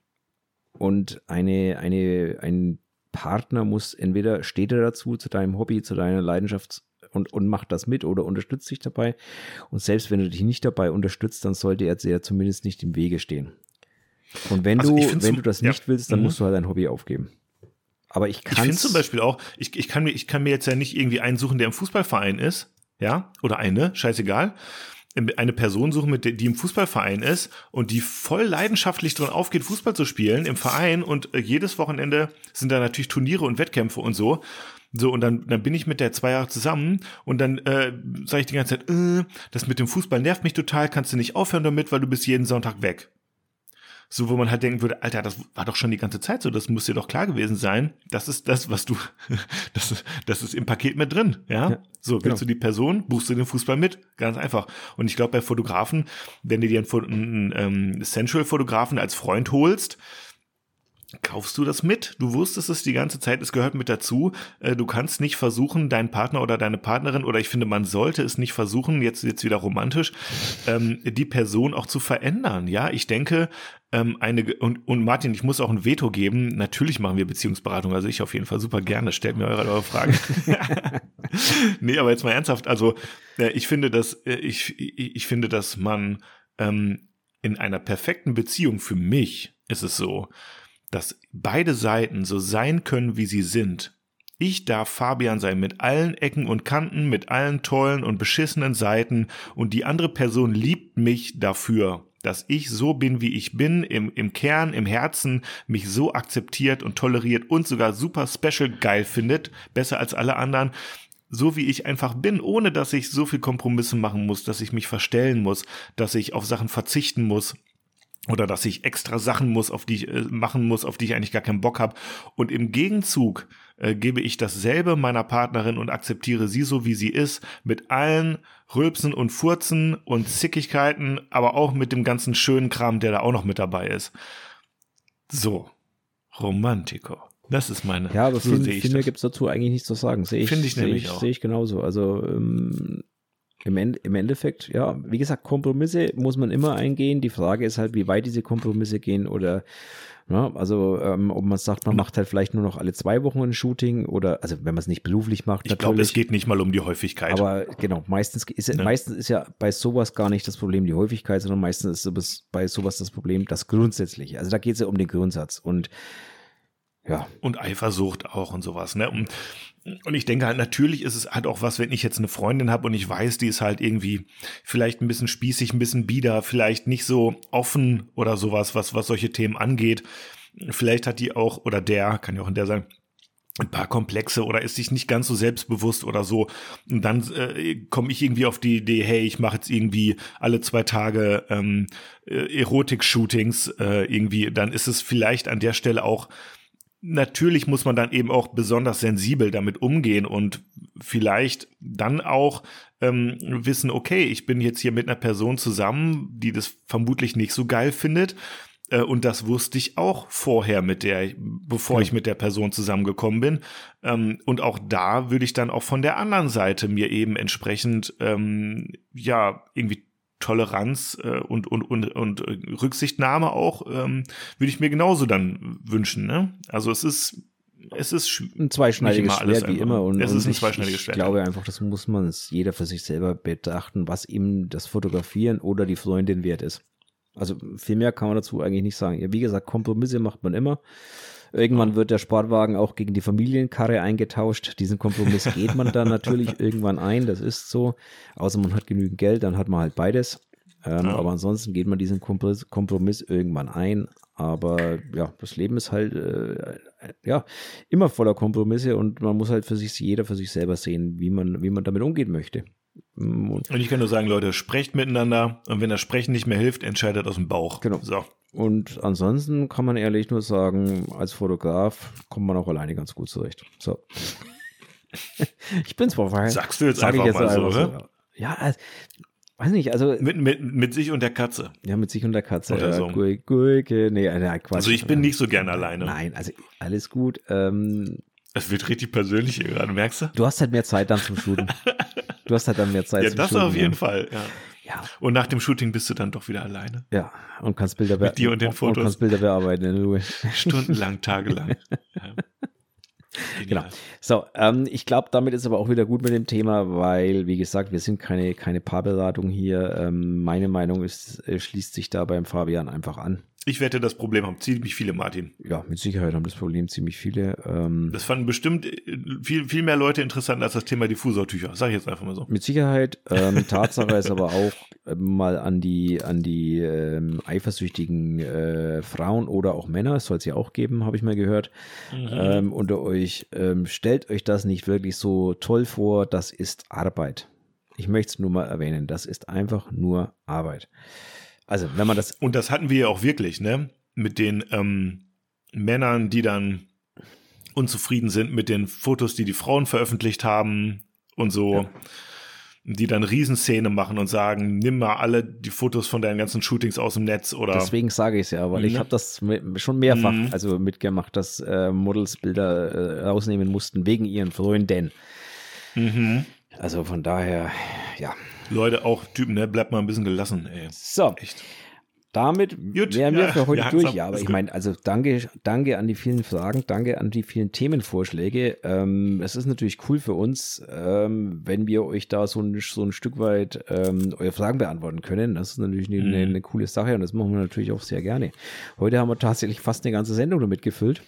ein Partner muss entweder steht er dazu, zu deinem Hobby, zu deiner Leidenschaft und macht das mit oder unterstützt dich dabei. Und selbst wenn du dich nicht dabei unterstützt, dann sollte er dir zumindest nicht im Wege stehen. Und wenn du das nicht willst, dann musst du halt dein Hobby aufgeben. Aber ich finde zum Beispiel auch, ich kann mir jetzt ja nicht irgendwie einen suchen, der im Fußballverein ist, ja, oder scheißegal. Eine Person suchen, die im Fußballverein ist und die voll leidenschaftlich drin aufgeht, Fußball zu spielen im Verein, und jedes Wochenende sind da natürlich Turniere und Wettkämpfe und so. So, und dann bin ich mit der 2 Jahre zusammen, und dann sage ich die ganze Zeit, das mit dem Fußball nervt mich total, kannst du nicht aufhören damit, weil du bist jeden Sonntag weg. So, wo man halt denken würde, Alter, das war doch schon die ganze Zeit so, das muss dir doch klar gewesen sein, das ist das, was du, das ist im Paket mit drin, ja? So, willst du die Person, buchst du den Fußball mit, ganz einfach. Und ich glaube, bei Fotografen, wenn du dir einen Sensual-Fotografen als Freund holst, kaufst du das mit? Du wusstest es die ganze Zeit, es gehört mit dazu. Du kannst nicht versuchen, deinen Partner oder deine Partnerin, oder ich finde, man sollte es nicht versuchen, jetzt wieder romantisch, die Person auch zu verändern. Ja, ich denke, und Martin, ich muss auch ein Veto geben. Natürlich machen wir Beziehungsberatung, also ich auf jeden Fall super gerne. Stellt mir eure Fragen. Nee, aber jetzt mal ernsthaft. Also ich finde, dass man in einer perfekten Beziehung, für mich ist es so, dass beide Seiten so sein können, wie sie sind. Ich darf Fabian sein mit allen Ecken und Kanten, mit allen tollen und beschissenen Seiten, und die andere Person liebt mich dafür, dass ich so bin, wie ich bin, im Kern, im Herzen, mich so akzeptiert und toleriert und sogar super special geil findet, besser als alle anderen, so wie ich einfach bin, ohne dass ich so viel Kompromisse machen muss, dass ich mich verstellen muss, dass ich auf Sachen verzichten muss oder dass ich extra Sachen machen muss, auf die ich eigentlich gar keinen Bock habe. Und im Gegenzug gebe ich dasselbe meiner Partnerin und akzeptiere sie so, wie sie ist, mit allen Rülpsen und Furzen und Zickigkeiten, aber auch mit dem ganzen schönen Kram, der da auch noch mit dabei ist. So, Romantico. Das ist meine. Ja, aber so viel mehr gibt es dazu eigentlich nichts zu sagen. Finde ich nämlich auch. Sehe ich genauso. Also im Endeffekt, ja, wie gesagt, Kompromisse muss man immer eingehen. Die Frage ist halt, wie weit diese Kompromisse gehen oder also ob man sagt, man macht halt vielleicht nur noch alle 2 Wochen ein Shooting oder, also wenn man es nicht beruflich macht. Ich glaube, es geht nicht mal um die Häufigkeit. Aber genau, meistens ist ja bei sowas gar nicht das Problem die Häufigkeit, sondern meistens ist bei sowas das Problem das Grundsätzliche. Also da geht es ja um den Grundsatz und ja. Und Eifersucht auch und sowas, ne? Und ich denke halt, natürlich ist es halt auch was, wenn ich jetzt eine Freundin habe und ich weiß, die ist halt irgendwie vielleicht ein bisschen spießig, ein bisschen bieder, vielleicht nicht so offen oder sowas, was solche Themen angeht. Vielleicht hat die auch, oder der, kann ja auch in der sein, ein paar Komplexe oder ist sich nicht ganz so selbstbewusst oder so. Und dann komme ich irgendwie auf die Idee, hey, ich mache jetzt irgendwie alle 2 Tage Erotik-Shootings irgendwie. Dann ist es vielleicht an der Stelle auch, natürlich muss man dann eben auch besonders sensibel damit umgehen und vielleicht dann auch wissen, okay, ich bin jetzt hier mit einer Person zusammen, die das vermutlich nicht so geil findet. Und das wusste ich auch vorher bevor ich mit der Person zusammengekommen bin. Und auch da würde ich dann auch von der anderen Seite mir eben entsprechend, irgendwie Toleranz und Rücksichtnahme auch, würde ich mir genauso dann wünschen, ne? Also es ist ein zweischneidiges Schwert, wie immer. Und es ist ein zweischneidiges Schwert. Ich glaube einfach, das muss man jeder für sich selber betrachten, was ihm das Fotografieren oder die Freundin wert ist. Also viel mehr kann man dazu eigentlich nicht sagen. Ja, wie gesagt, Kompromisse macht man immer. Irgendwann wird der Sportwagen auch gegen die Familienkarre eingetauscht. Diesen Kompromiss geht man dann natürlich irgendwann ein, das ist so. Außer man hat genügend Geld, dann hat man halt beides. Aber ansonsten geht man diesen Kompromiss irgendwann ein. Aber ja, das Leben ist halt immer voller Kompromisse und man muss halt jeder für sich selber sehen, wie man damit umgehen möchte. Und ich kann nur sagen, Leute, sprecht miteinander und wenn das Sprechen nicht mehr hilft, entscheidet aus dem Bauch. Genau. So. Und ansonsten kann man ehrlich nur sagen, als Fotograf kommt man auch alleine ganz gut zurecht. So. Ich bin zwar verheiratet. Sagst du jetzt einfach mal so, oder? Ja, weiß nicht, also. Mit sich und der Katze. Ja, mit sich und der Katze. Oder so. Gurke, nee, Quatsch. Also ich bin nicht so gern alleine. Nein, also alles gut. Es wird richtig persönlich hier gerade, merkst du? Du hast halt mehr Zeit dann zum Shooten. Du hast halt dann mehr Zeit zum Shooten. Ja, das auf jeden Fall, ja. Ja. Und nach dem Shooting bist du dann doch wieder alleine. Ja, und kannst Bilder mit dir und den Fotos. Und kannst Bilder bearbeiten in Ruhe. Stundenlang, tagelang. Ja. Genau. So, ich glaube, damit ist aber auch wieder gut mit dem Thema, weil, wie gesagt, wir sind keine Paarberatung hier. Meine Meinung schließt sich da beim Fabian einfach an. Ich wette, das Problem haben ziemlich viele, Martin. Ja, mit Sicherheit haben das Problem ziemlich viele. Das fanden bestimmt viel mehr Leute interessant als das Thema Diffusortücher. Sag ich jetzt einfach mal so. Mit Sicherheit. Tatsache ist aber auch mal an die eifersüchtigen Frauen oder auch Männer, es soll es ja auch geben, habe ich mal gehört, unter euch. Stellt euch das nicht wirklich so toll vor, das ist Arbeit. Ich möchte es nur mal erwähnen, das ist einfach nur Arbeit. Also, wenn man das. Und das hatten wir ja auch wirklich, ne? Mit den Männern, die dann unzufrieden sind mit den Fotos, die Frauen veröffentlicht haben und so, ja. Die dann Riesenszene machen und sagen, nimm mal alle die Fotos von deinen ganzen Shootings aus dem Netz oder. Deswegen sage ich es ja, weil ich habe das schon mehrfach mitgemacht, dass Models Bilder rausnehmen mussten wegen ihren Freunden. Also von daher, ja. Leute, auch Typen, ne? Bleibt mal ein bisschen gelassen, ey. So. Echt. Damit wären wir für heute durch. Ja, aber ich meine, also danke an die vielen Fragen, danke an die vielen Themenvorschläge. Es ist natürlich cool für uns, wenn wir euch da so ein Stück weit eure Fragen beantworten können. Das ist natürlich eine coole Sache und das machen wir natürlich auch sehr gerne. Heute haben wir tatsächlich fast eine ganze Sendung damit gefüllt.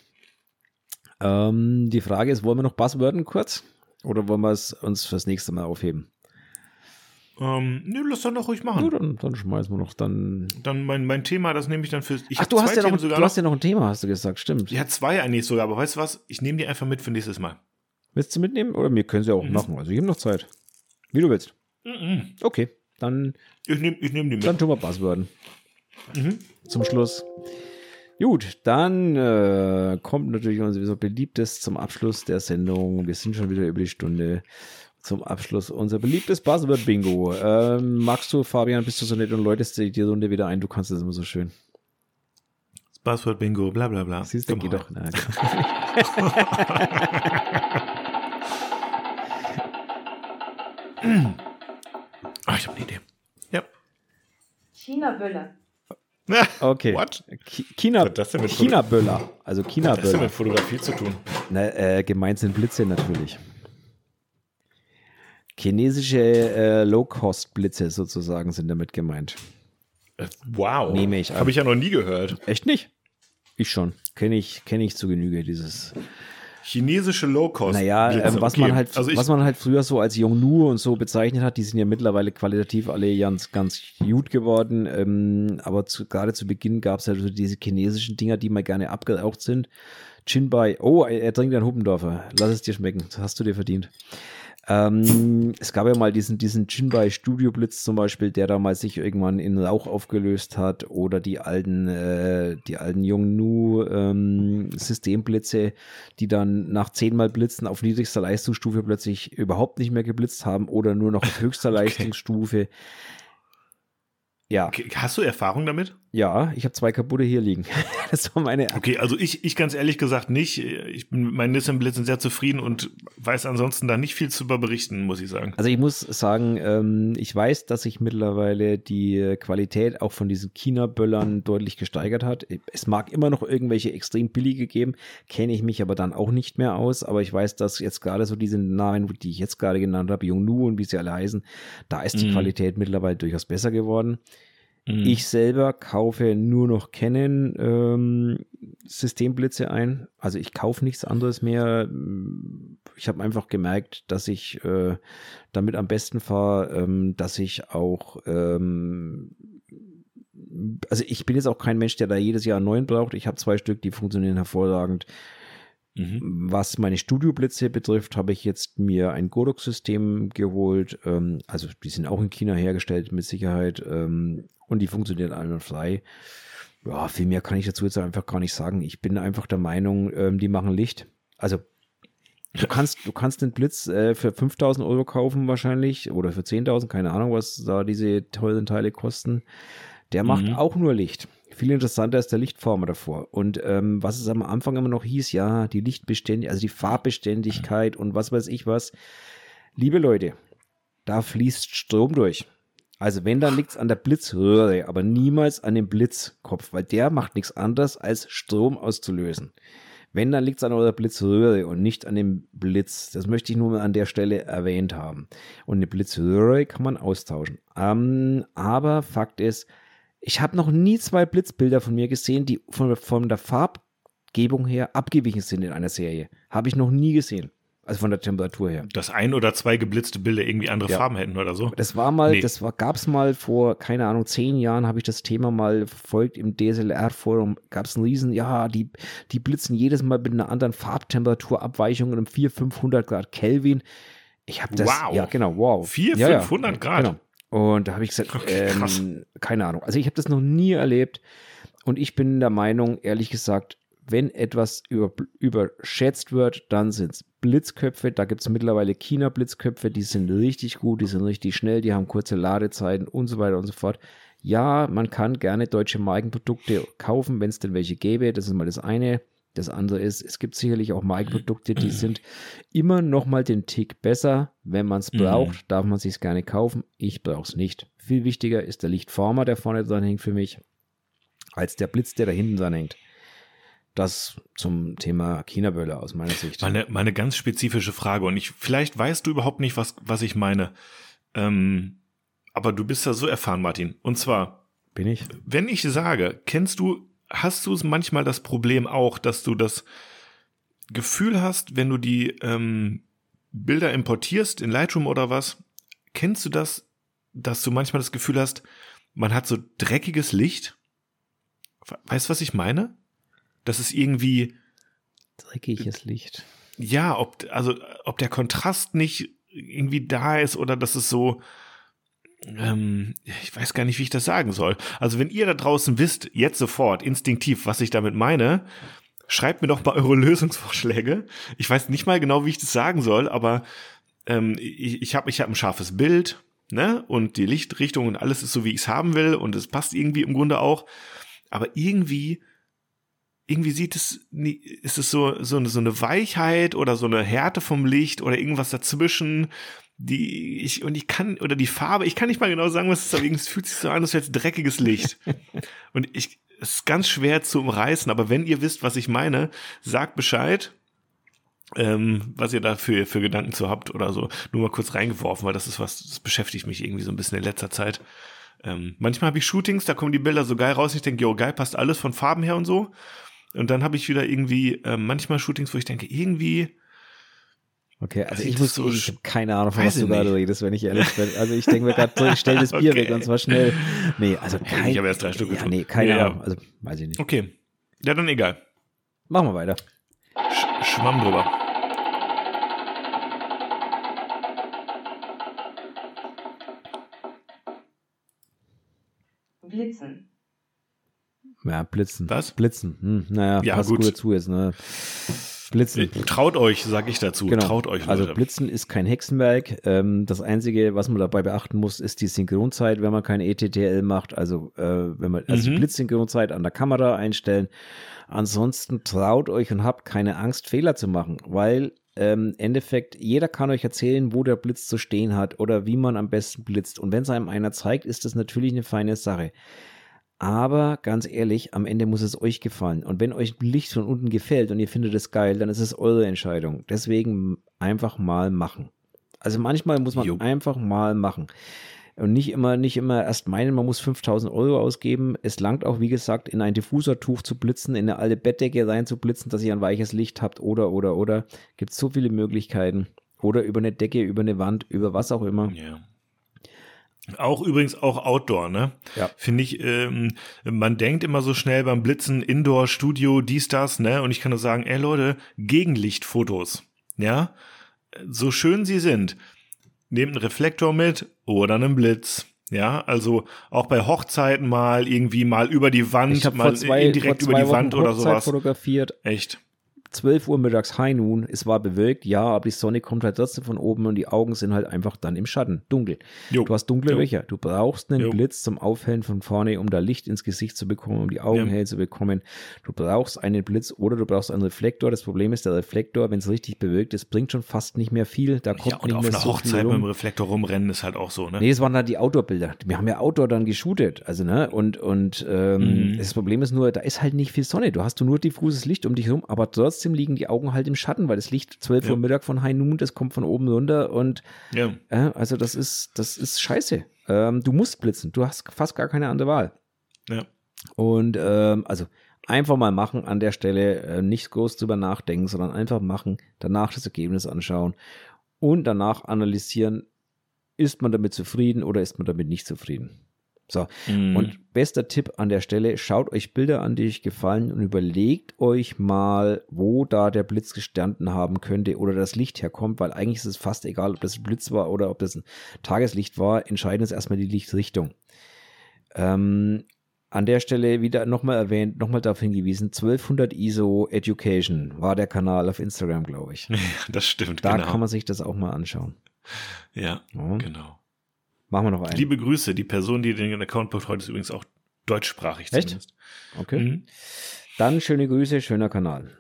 Die Frage ist, wollen wir noch Buzzwörden kurz oder wollen wir es uns fürs nächste Mal aufheben? Nee, lass doch noch ruhig machen. Ja, dann schmeißen wir noch dann. Dann mein Thema, das nehme ich dann für. Ach, du hast ja noch ein Thema, hast du gesagt, stimmt. Ja, 2 eigentlich sogar, aber weißt du was? Ich nehme die einfach mit für nächstes Mal. Willst du mitnehmen? Oder wir können sie auch machen. Also, ich habe noch Zeit. Wie du willst. Okay, dann. Ich nehm die mit. Dann tun wir Buzzwörden. Zum Schluss. Gut, dann kommt natürlich unser beliebtes zum Abschluss der Sendung. Wir sind schon wieder über die Stunde. Zum Abschluss unser beliebtes Buzzword-Bingo. Magst du, Fabian, bist du so nett und läutest die Runde wieder ein? Du kannst das immer so schön. Das Buzzword-Bingo, bla bla bla. Siehst du, geht doch. Na, ich habe eine Idee. Ja. China-Böller. Okay. What? China-Böller. Also Was hat das denn China-Böller. mit Fotografie zu tun? Gemeint sind Blitze natürlich. Chinesische Low-Cost-Blitze sozusagen sind damit gemeint. Wow. Nehme ich an. Habe ich ja noch nie gehört. Echt nicht? Ich schon. Kenn ich zu Genüge, dieses. Chinesische Low-Cost. Naja, Blitze, was okay. man halt, Also was man halt früher so als Yongnuo und so bezeichnet hat, die sind ja mittlerweile qualitativ alle ganz, ganz gut geworden. Aber gerade zu Beginn gab es ja so diese chinesischen Dinger, die mal gerne abgeraucht sind. Chinbai. Oh, er trinkt einen Huppendorfer. Lass es dir schmecken. Das hast du dir verdient. Es gab ja mal diesen Jinbai Studio Blitz zum Beispiel, der da mal sich irgendwann in Rauch aufgelöst hat, oder die alten Yongnuo Systemblitze, die dann nach 10-mal Blitzen auf niedrigster Leistungsstufe plötzlich überhaupt nicht mehr geblitzt haben oder nur noch auf höchster Leistungsstufe. Ja. Okay, hast du Erfahrung damit? Ja, ich habe 2 kaputte hier liegen. Das war meine. Okay, also ich ganz ehrlich gesagt nicht. Ich bin mit meinen Nissan-Blitzen sehr zufrieden und weiß ansonsten da nicht viel zu berichten, muss ich sagen. Also ich muss sagen, ich weiß, dass sich mittlerweile die Qualität auch von diesen China-Böllern deutlich gesteigert hat. Es mag immer noch irgendwelche extrem billige geben, kenne ich mich aber dann auch nicht mehr aus. Aber ich weiß, dass jetzt gerade so diese Namen, die ich jetzt gerade genannt habe, Yongnuo und wie sie alle heißen, da ist die Qualität mittlerweile durchaus besser geworden. Ich selber kaufe nur noch Canon Systemblitze ein. Also ich kaufe nichts anderes mehr. Ich habe einfach gemerkt, dass ich damit am besten fahre, dass ich auch also ich bin jetzt auch kein Mensch, der da jedes Jahr einen neuen braucht. Ich habe 2 Stück, die funktionieren hervorragend. Was meine Studioblitze betrifft, habe ich jetzt mir ein Godox-System geholt. Also die sind auch in China hergestellt mit Sicherheit. Und die funktionieren einwandfrei. Ja, viel mehr kann ich dazu jetzt einfach gar nicht sagen. Ich bin einfach der Meinung, die machen Licht. Also du kannst den Blitz für 5.000 Euro kaufen wahrscheinlich oder für 10.000, keine Ahnung, was da diese teuren Teile kosten. Der macht auch nur Licht. Viel interessanter ist der Lichtformer davor. Und was es am Anfang immer noch hieß, ja, die Lichtbeständigkeit, also die Farbbeständigkeit und was weiß ich was. Liebe Leute, da fließt Strom durch. Also wenn, dann liegt es an der Blitzröhre, aber niemals an dem Blitzkopf, weil der macht nichts anderes, als Strom auszulösen. Wenn, dann liegt es an eurer Blitzröhre und nicht an dem Blitz. Das möchte ich nur mal an der Stelle erwähnt haben. Und eine Blitzröhre kann man austauschen. Aber Fakt ist, ich habe noch nie 2 Blitzbilder von mir gesehen, die von der Farbgebung her abgewichen sind in einer Serie. Habe ich noch nie gesehen. Also von der Temperatur her. Dass 1 oder 2 geblitzte Bilder irgendwie andere Farben hätten oder so? Das war mal, gab es mal vor, keine Ahnung, 10 Jahren habe ich das Thema mal verfolgt im DSLR-Forum. Gab es einen riesen, ja, die blitzen jedes Mal mit einer anderen Farbtemperaturabweichung um 400-500 Grad Kelvin. Ich habe das, wow. Ja genau, wow. 400-500 Grad? Genau. Und da habe ich gesagt, okay, krass. Keine Ahnung. Also ich habe das noch nie erlebt und ich bin der Meinung, ehrlich gesagt, wenn etwas überschätzt wird, dann sind es Blitzköpfe. Da gibt es mittlerweile China-Blitzköpfe, die sind richtig gut, die sind richtig schnell, die haben kurze Ladezeiten und so weiter und so fort. Ja, man kann gerne deutsche Markenprodukte kaufen, wenn es denn welche gäbe. Das ist mal das eine. Das andere ist, es gibt sicherlich auch Markenprodukte, die sind immer noch mal den Tick besser. Wenn man es braucht, darf man es sich gerne kaufen. Ich brauche es nicht. Viel wichtiger ist der Lichtformer, der vorne dran hängt für mich, als der Blitz, der da hinten dran hängt. Das zum Thema China-Böller aus meiner Sicht. Meine ganz spezifische Frage und vielleicht weißt du überhaupt nicht, was ich meine. Aber du bist ja so erfahren, Martin. Und zwar, bin ich? Wenn ich sage, hast du manchmal das Problem auch, dass du das Gefühl hast, wenn du die Bilder importierst in Lightroom oder was, kennst du das, dass du manchmal das Gefühl hast, man hat so dreckiges Licht. Weißt du, was ich meine? Das ist irgendwie Dreckiges Licht. ja, ob der Kontrast nicht irgendwie da ist oder dass es so, ich weiß gar nicht, wie ich das sagen soll. Also wenn ihr da draußen wisst, jetzt sofort, instinktiv, was ich damit meine, schreibt mir doch mal eure Lösungsvorschläge. Ich weiß nicht mal genau, wie ich das sagen soll, aber ich hab ein scharfes Bild, ne? Und die Lichtrichtung und alles ist so, wie ich es haben will und es passt irgendwie im Grunde auch. Aber irgendwie ist es so eine Weichheit oder so eine Härte vom Licht oder irgendwas dazwischen, die Farbe, ich kann nicht mal genau sagen, was es ist, aber es fühlt sich so an, als wäre es dreckiges Licht. Und es ist ganz schwer zu umreißen, aber wenn ihr wisst, was ich meine, sagt Bescheid, was ihr da für Gedanken zu habt oder so. Nur mal kurz reingeworfen, weil das beschäftigt mich irgendwie so ein bisschen in letzter Zeit. Manchmal habe ich Shootings, da kommen die Bilder so geil raus, ich denke, jo, geil, passt alles von Farben her und so. Und dann habe ich wieder irgendwie manchmal Shootings, wo ich denke, irgendwie. Okay, also ich so habe keine Ahnung, von weiß was du ich gerade nicht. redest, wenn ich ehrlich bin. Also ich denke mir gerade so, ich stell das Bier Okay. weg und zwar schnell. Nee, also Ich habe erst 3 Stück Ja, getrunken. nee, keine Ja. Ahnung. Also weiß ich nicht. Okay. Ja, dann egal. Machen wir weiter. Schwamm drüber. Blitzen. Ja, Blitzen. Was? Blitzen. Naja, Ja, passt gut. gut dazu jetzt, ne? Blitzen. Traut euch, sag ich dazu. Genau. Traut euch, Leute. Also Blitzen ist kein Hexenwerk. Das Einzige, was man dabei beachten muss, ist die Synchronzeit, wenn man kein ETTL macht. Also wenn man die Blitzsynchronzeit an der Kamera einstellen. Ansonsten traut euch und habt keine Angst, Fehler zu machen, weil im Endeffekt jeder kann euch erzählen, wo der Blitz zu stehen hat oder wie man am besten blitzt. Und wenn es einem einer zeigt, ist das natürlich eine feine Sache. Aber ganz ehrlich, am Ende muss es euch gefallen. Und wenn euch Licht von unten gefällt und ihr findet es geil, dann ist es eure Entscheidung. Deswegen einfach mal machen. Also manchmal muss man Jo. einfach mal machen. Und nicht immer erst meinen, man muss 5.000 Euro ausgeben. Es langt auch, wie gesagt, in ein Diffusertuch zu blitzen, in eine alte Bettdecke rein zu blitzen, dass ihr ein weiches Licht habt oder. Gibt so viele Möglichkeiten. Oder über eine Decke, über eine Wand, über was auch immer. Ja. Auch übrigens auch Outdoor, ne? Ja. Finde ich, man denkt immer so schnell beim Blitzen, Indoor, Studio, dies, das, ne? Und ich kann nur sagen, ey Leute, Gegenlichtfotos, ja? So schön sie sind, nehmt einen Reflektor mit oder einen Blitz, ja? Also auch bei Hochzeiten mal irgendwie mal über die Wand, Ich habe mal vor zwei indirekt über die Wochen Wand oder Hochzeit sowas. fotografiert. Echt. 12 Uhr mittags High Noon, es war bewölkt, ja, aber die Sonne kommt halt trotzdem von oben und die Augen sind halt einfach dann im Schatten, dunkel. Jo. Du hast dunkle Jo. Löcher, du brauchst einen Jo. Blitz zum Aufhellen von vorne, um da Licht ins Gesicht zu bekommen, um die Augen Ja. hell zu bekommen. Du brauchst einen Blitz oder du brauchst einen Reflektor. Das Problem ist, der Reflektor, wenn es richtig bewölkt ist, bringt schon fast nicht mehr viel, da kommt Ja, und nicht auf mehr einer so Hochzeit viel mit dem rum. Reflektor rumrennen ist halt auch so, ne? Nee, es waren dann die Outdoor-Bilder. Wir haben ja Outdoor dann geshootet, also ne, und das Problem ist nur, da ist halt nicht viel Sonne. Du hast nur diffuses Licht um dich rum, aber trotzdem liegen die Augen halt im Schatten, weil das Licht 12 Ja. Uhr Mittag von High Noon, das kommt von oben runter und Ja. also das ist scheiße. Du musst blitzen, du hast fast gar keine andere Wahl. Ja. Und also einfach mal machen an der Stelle, nicht groß drüber nachdenken, sondern einfach machen, danach das Ergebnis anschauen und danach analysieren, ist man damit zufrieden oder ist man damit nicht zufrieden. So, und bester Tipp an der Stelle, schaut euch Bilder an, die euch gefallen und überlegt euch mal, wo da der Blitz gestanden haben könnte oder das Licht herkommt, weil eigentlich ist es fast egal, ob das ein Blitz war oder ob das ein Tageslicht war, entscheidend ist erstmal die Lichtrichtung. An der Stelle wieder nochmal erwähnt, nochmal darauf hingewiesen, 1200 ISO Education war der Kanal auf Instagram, glaube ich. Das stimmt, Da genau. kann man sich das auch mal anschauen. Ja, Ja. genau. Machen wir noch einen. Liebe Grüße, die Person, die den Account betreut, ist übrigens auch deutschsprachig Echt? zumindest. Okay. Mhm. Dann schöne Grüße, schöner Kanal.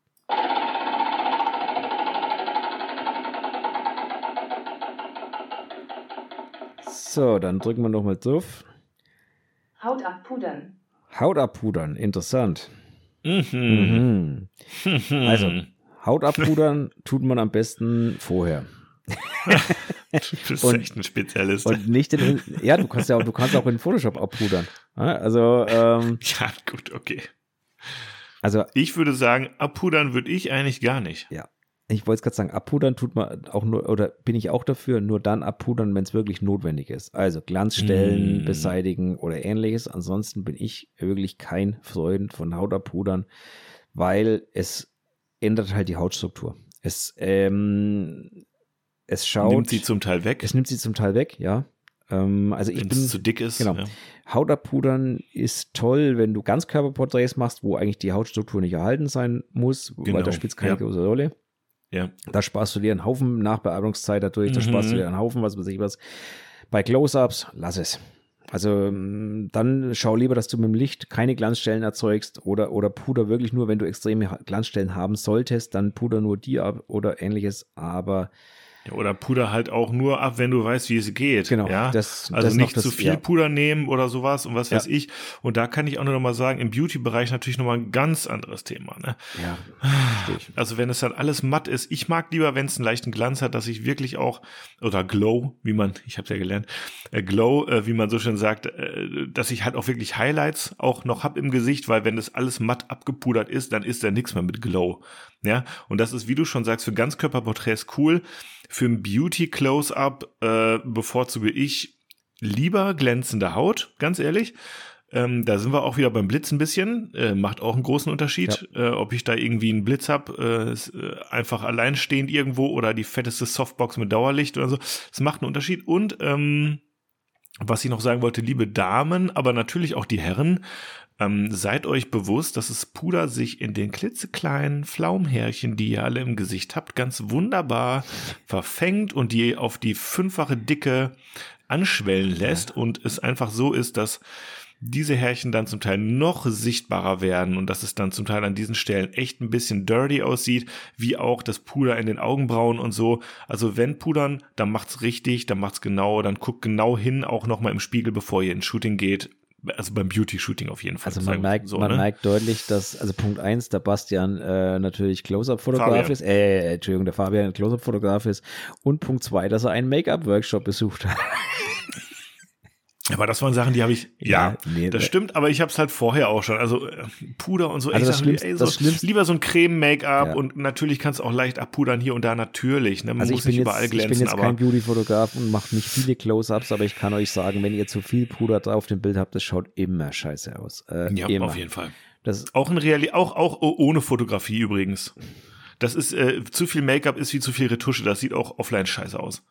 So, dann drücken wir nochmal drauf. Haut abpudern. Haut abpudern, interessant. Mhm. Also, Haut abpudern tut man am besten vorher. Du bist Und- echt ein Spezialist. Und nicht ja, du kannst auch in Photoshop abpudern. Ja, also, Ja, gut, okay. also, Ich würde sagen, abpudern würde ich eigentlich gar nicht. ja. Ich wollte es gerade sagen, abpudern tut man auch nur, oder bin ich auch dafür, nur dann abpudern, wenn es wirklich notwendig ist. Also Glanzstellen beseitigen oder ähnliches. Ansonsten bin ich wirklich kein Freund von Hautabpudern, weil es ändert halt die Hautstruktur. Es schaut. Nimmt sie zum Teil weg. Es nimmt sie zum Teil weg, ja. Also wenn es zu dick ist. Genau. Ja. Hautabpudern ist toll, wenn du Ganzkörperporträts machst, wo eigentlich die Hautstruktur nicht erhalten sein muss, weil da spielt es keine große Rolle. Ja. Da sparst du dir einen Haufen Nachbearbeitungszeit dadurch, da sparst du dir einen Haufen, was weiß ich was. Bei Close-Ups, lass es. Also dann schau lieber, dass du mit dem Licht keine Glanzstellen erzeugst oder puder wirklich nur, wenn du extreme Glanzstellen haben solltest, dann puder nur die ab oder ähnliches, aber Ja, oder Puder halt auch nur ab, wenn du weißt, wie es geht. Genau. Ja? Das nicht zu viel Puder nehmen oder sowas und was weiß Ja. ich. Und da kann ich auch nur noch mal sagen, im Beauty-Bereich natürlich noch mal ein ganz anderes Thema. Ne? Ja, verstehe ich. Also wenn es dann alles matt ist, ich mag lieber, wenn es einen leichten Glanz hat, dass ich wirklich auch, oder Glow, ich habe es ja gelernt, Glow, wie man so schön sagt, dass ich halt auch wirklich Highlights auch noch hab im Gesicht, weil wenn das alles matt abgepudert ist, dann ist da nichts mehr mit Glow. Ja, und das ist, wie du schon sagst, für Ganzkörperporträts cool. Für ein Beauty-Close-Up bevorzuge ich lieber glänzende Haut, ganz ehrlich. Da sind wir auch wieder beim Blitz ein bisschen. Macht auch einen großen Unterschied, ob ich da irgendwie einen Blitz habe, einfach alleinstehend irgendwo oder die fetteste Softbox mit Dauerlicht oder so. Das macht einen Unterschied. Und was ich noch sagen wollte, liebe Damen, aber natürlich auch die Herren, seid euch bewusst, dass das Puder sich in den klitzekleinen Flaumhärchen, die ihr alle im Gesicht habt, ganz wunderbar verfängt und die auf die 5-fache Dicke anschwellen lässt und es einfach so ist, dass diese Härchen dann zum Teil noch sichtbarer werden und dass es dann zum Teil an diesen Stellen echt ein bisschen dirty aussieht, wie auch das Puder in den Augenbrauen und so. Also wenn pudern, dann macht's richtig, dann macht's genau, dann guckt genau hin, auch nochmal im Spiegel, bevor ihr ins Shooting geht. Also beim Beauty-Shooting auf jeden Fall. Also man merkt deutlich, dass, also Punkt 1, der Bastian natürlich Close-Up-Fotograf ist, der Fabian Close-Up-Fotograf ist und Punkt 2, dass er einen Make-up-Workshop besucht hat. Aber das waren Sachen, die habe ich, nee, das stimmt, aber ich habe es halt vorher auch schon, also Puder und so, also lieber so ein Creme-Make-up und natürlich kannst du auch leicht abpudern hier und da, natürlich, ne? Man muss nicht überall glänzen. Ich bin jetzt kein Beauty-Fotograf und mache nicht viele Close-Ups, aber ich kann euch sagen, wenn ihr zu viel Puder drauf dem Bild habt, das schaut immer scheiße aus. Ja, immer. auf jeden Fall. Das auch auch ohne Fotografie übrigens. Das ist, zu viel Make-up ist wie zu viel Retusche, das sieht auch offline scheiße aus.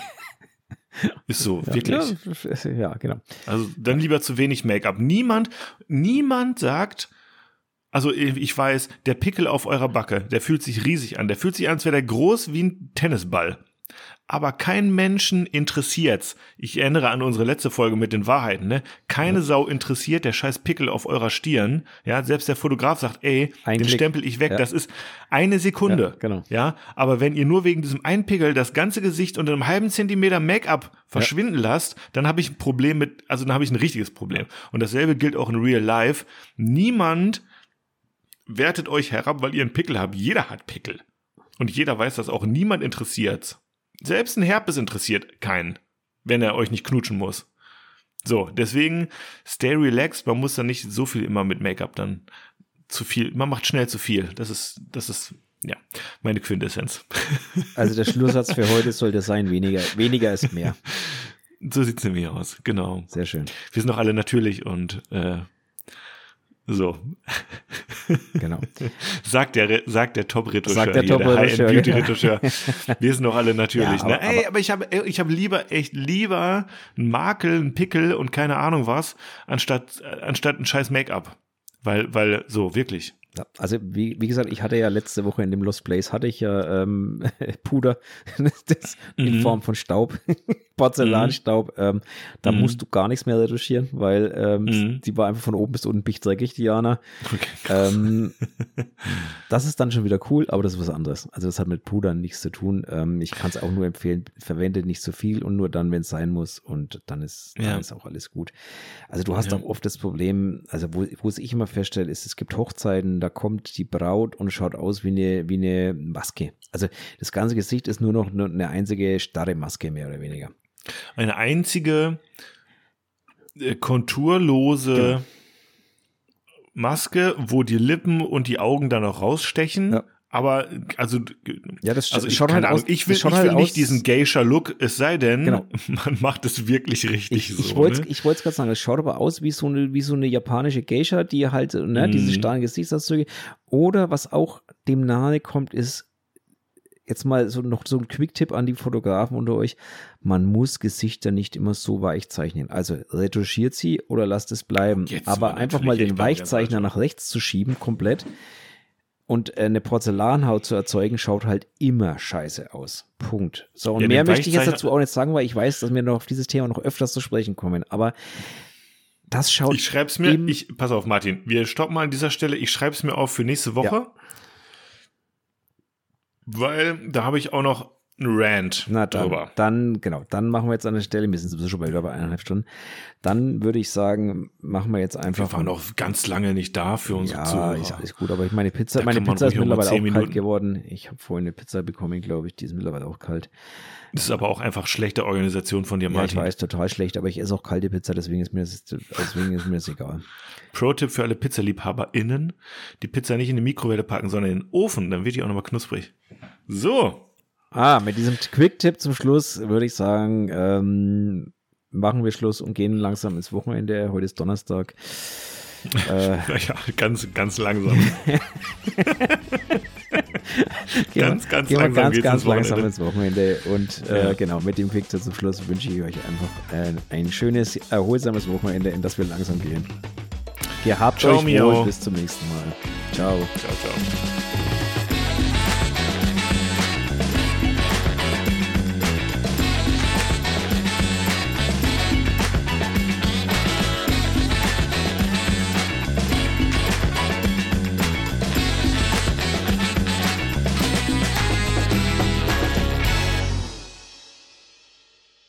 Ist so, wirklich. Ja, genau. Also dann lieber zu wenig Make-up. Niemand sagt, also ich weiß, der Pickel auf eurer Backe, der fühlt sich riesig an. Der fühlt sich an, als wäre der groß wie ein Tennisball. Aber kein Menschen interessiert's. Ich erinnere an unsere letzte Folge mit den Wahrheiten, ne? Keine Sau interessiert der scheiß Pickel auf eurer Stirn. Ja, selbst der Fotograf sagt, den stempel ich weg. Ja. Das ist eine Sekunde. Ja, genau. Ja, aber wenn ihr nur wegen diesem einen Pickel das ganze Gesicht unter einem halben Zentimeter Make-up verschwinden lasst, dann habe ich ein Problem dann habe ich ein richtiges Problem. Und dasselbe gilt auch in Real Life. Niemand wertet euch herab, weil ihr einen Pickel habt. Jeder hat Pickel. Und jeder weiß das auch. Niemand interessiert's. Selbst ein Herpes interessiert keinen, wenn er euch nicht knutschen muss. So, deswegen stay relaxed. Man muss dann nicht so viel immer mit Make-up dann zu viel. Man macht schnell zu viel. Das ist ja meine Quintessenz. Also der Schlusssatz für heute sollte sein, weniger ist mehr. So sieht's nämlich aus, genau. Sehr schön. Wir sind doch alle natürlich und so. Genau. Sagt der Top-Retoucheur. Sagt der Top-Retoucheur. Beauty-Retoucheur. Wir sind doch alle natürlich. Ja, ne? Aber ich habe lieber einen Makel, einen Pickel und keine Ahnung was, anstatt ein scheiß Make-up. Weil so, wirklich. Ja, also wie gesagt, ich hatte ja letzte Woche in dem Lost Place hatte ich ja Puder in Form von Staub, Porzellanstaub. Da musst du gar nichts mehr retuschieren, weil die war einfach von oben bis unten bichtdreckig, Diana. Okay. Das ist dann schon wieder cool, aber das ist was anderes. Also das hat mit Pudern nichts zu tun. Ich kann es auch nur empfehlen, verwende nicht so viel und nur dann, wenn es sein muss und dann ist auch alles gut. Also du hast auch oft das Problem, also wo es ich immer feststelle, ist, es gibt Hochzeiten, da kommt die Braut und schaut aus wie eine Maske. Also das ganze Gesicht ist nur noch eine einzige starre Maske, mehr oder weniger. Eine einzige konturlose Maske, wo die Lippen und die Augen dann noch rausstechen, Aber, also, Ja, das also schaut halt aus. Ich will nicht diesen Geisha-Look, es sei denn, man macht es wirklich richtig Ich wollte es gerade sagen, es schaut aber aus wie so eine japanische Geisha, die halt, diese starren Gesichtszüge. Oder was auch dem nahe kommt, ist, jetzt mal noch so ein Quick-Tipp an die Fotografen unter euch, man muss Gesichter nicht immer so weich zeichnen. Also retuschiert sie oder lasst es bleiben. Aber einfach mal den Weichzeichner nach rechts zu schieben, komplett, und eine Porzellanhaut zu erzeugen, schaut halt immer scheiße aus. Punkt. So, und mehr möchte ich jetzt dazu auch nicht sagen, weil ich weiß, dass wir noch auf dieses Thema noch öfters zu sprechen kommen. Aber das schaut. Ich schreib's mir, pass auf, Martin, wir stoppen mal an dieser Stelle. Ich schreib's mir auf für nächste Woche. Ja. Weil da habe ich auch noch einen Rant drüber. Dann machen wir jetzt an der Stelle, wir sind sowieso schon bei über 1,5 Stunden, dann würde ich sagen, machen wir jetzt einfach. Wir waren noch ganz lange nicht da für unsere Zuhörer. Ja, ist alles gut, aber meine Pizza ist mittlerweile auch kalt geworden. Ich habe vorhin eine Pizza bekommen, glaube ich, die ist mittlerweile auch kalt. Das ist aber auch einfach schlechte Organisation von dir, Martin. Ja, ich weiß, total schlecht, aber ich esse auch kalte Pizza, deswegen ist mir das egal. Pro-Tipp für alle PizzaliebhaberInnen, die Pizza nicht in die Mikrowelle packen, sondern in den Ofen, dann wird die auch nochmal knusprig. So. Mit diesem Quick-Tipp zum Schluss würde ich sagen, machen wir Schluss und gehen langsam ins Wochenende. Heute ist Donnerstag. Ja, ganz langsam. ganz langsam ins Wochenende. Und genau, mit dem Quick-Tipp zum Schluss wünsche ich euch einfach ein schönes, erholsames Wochenende, in das wir langsam gehen. Gehabt euch wohl, bis zum nächsten Mal. Ciao. Ciao.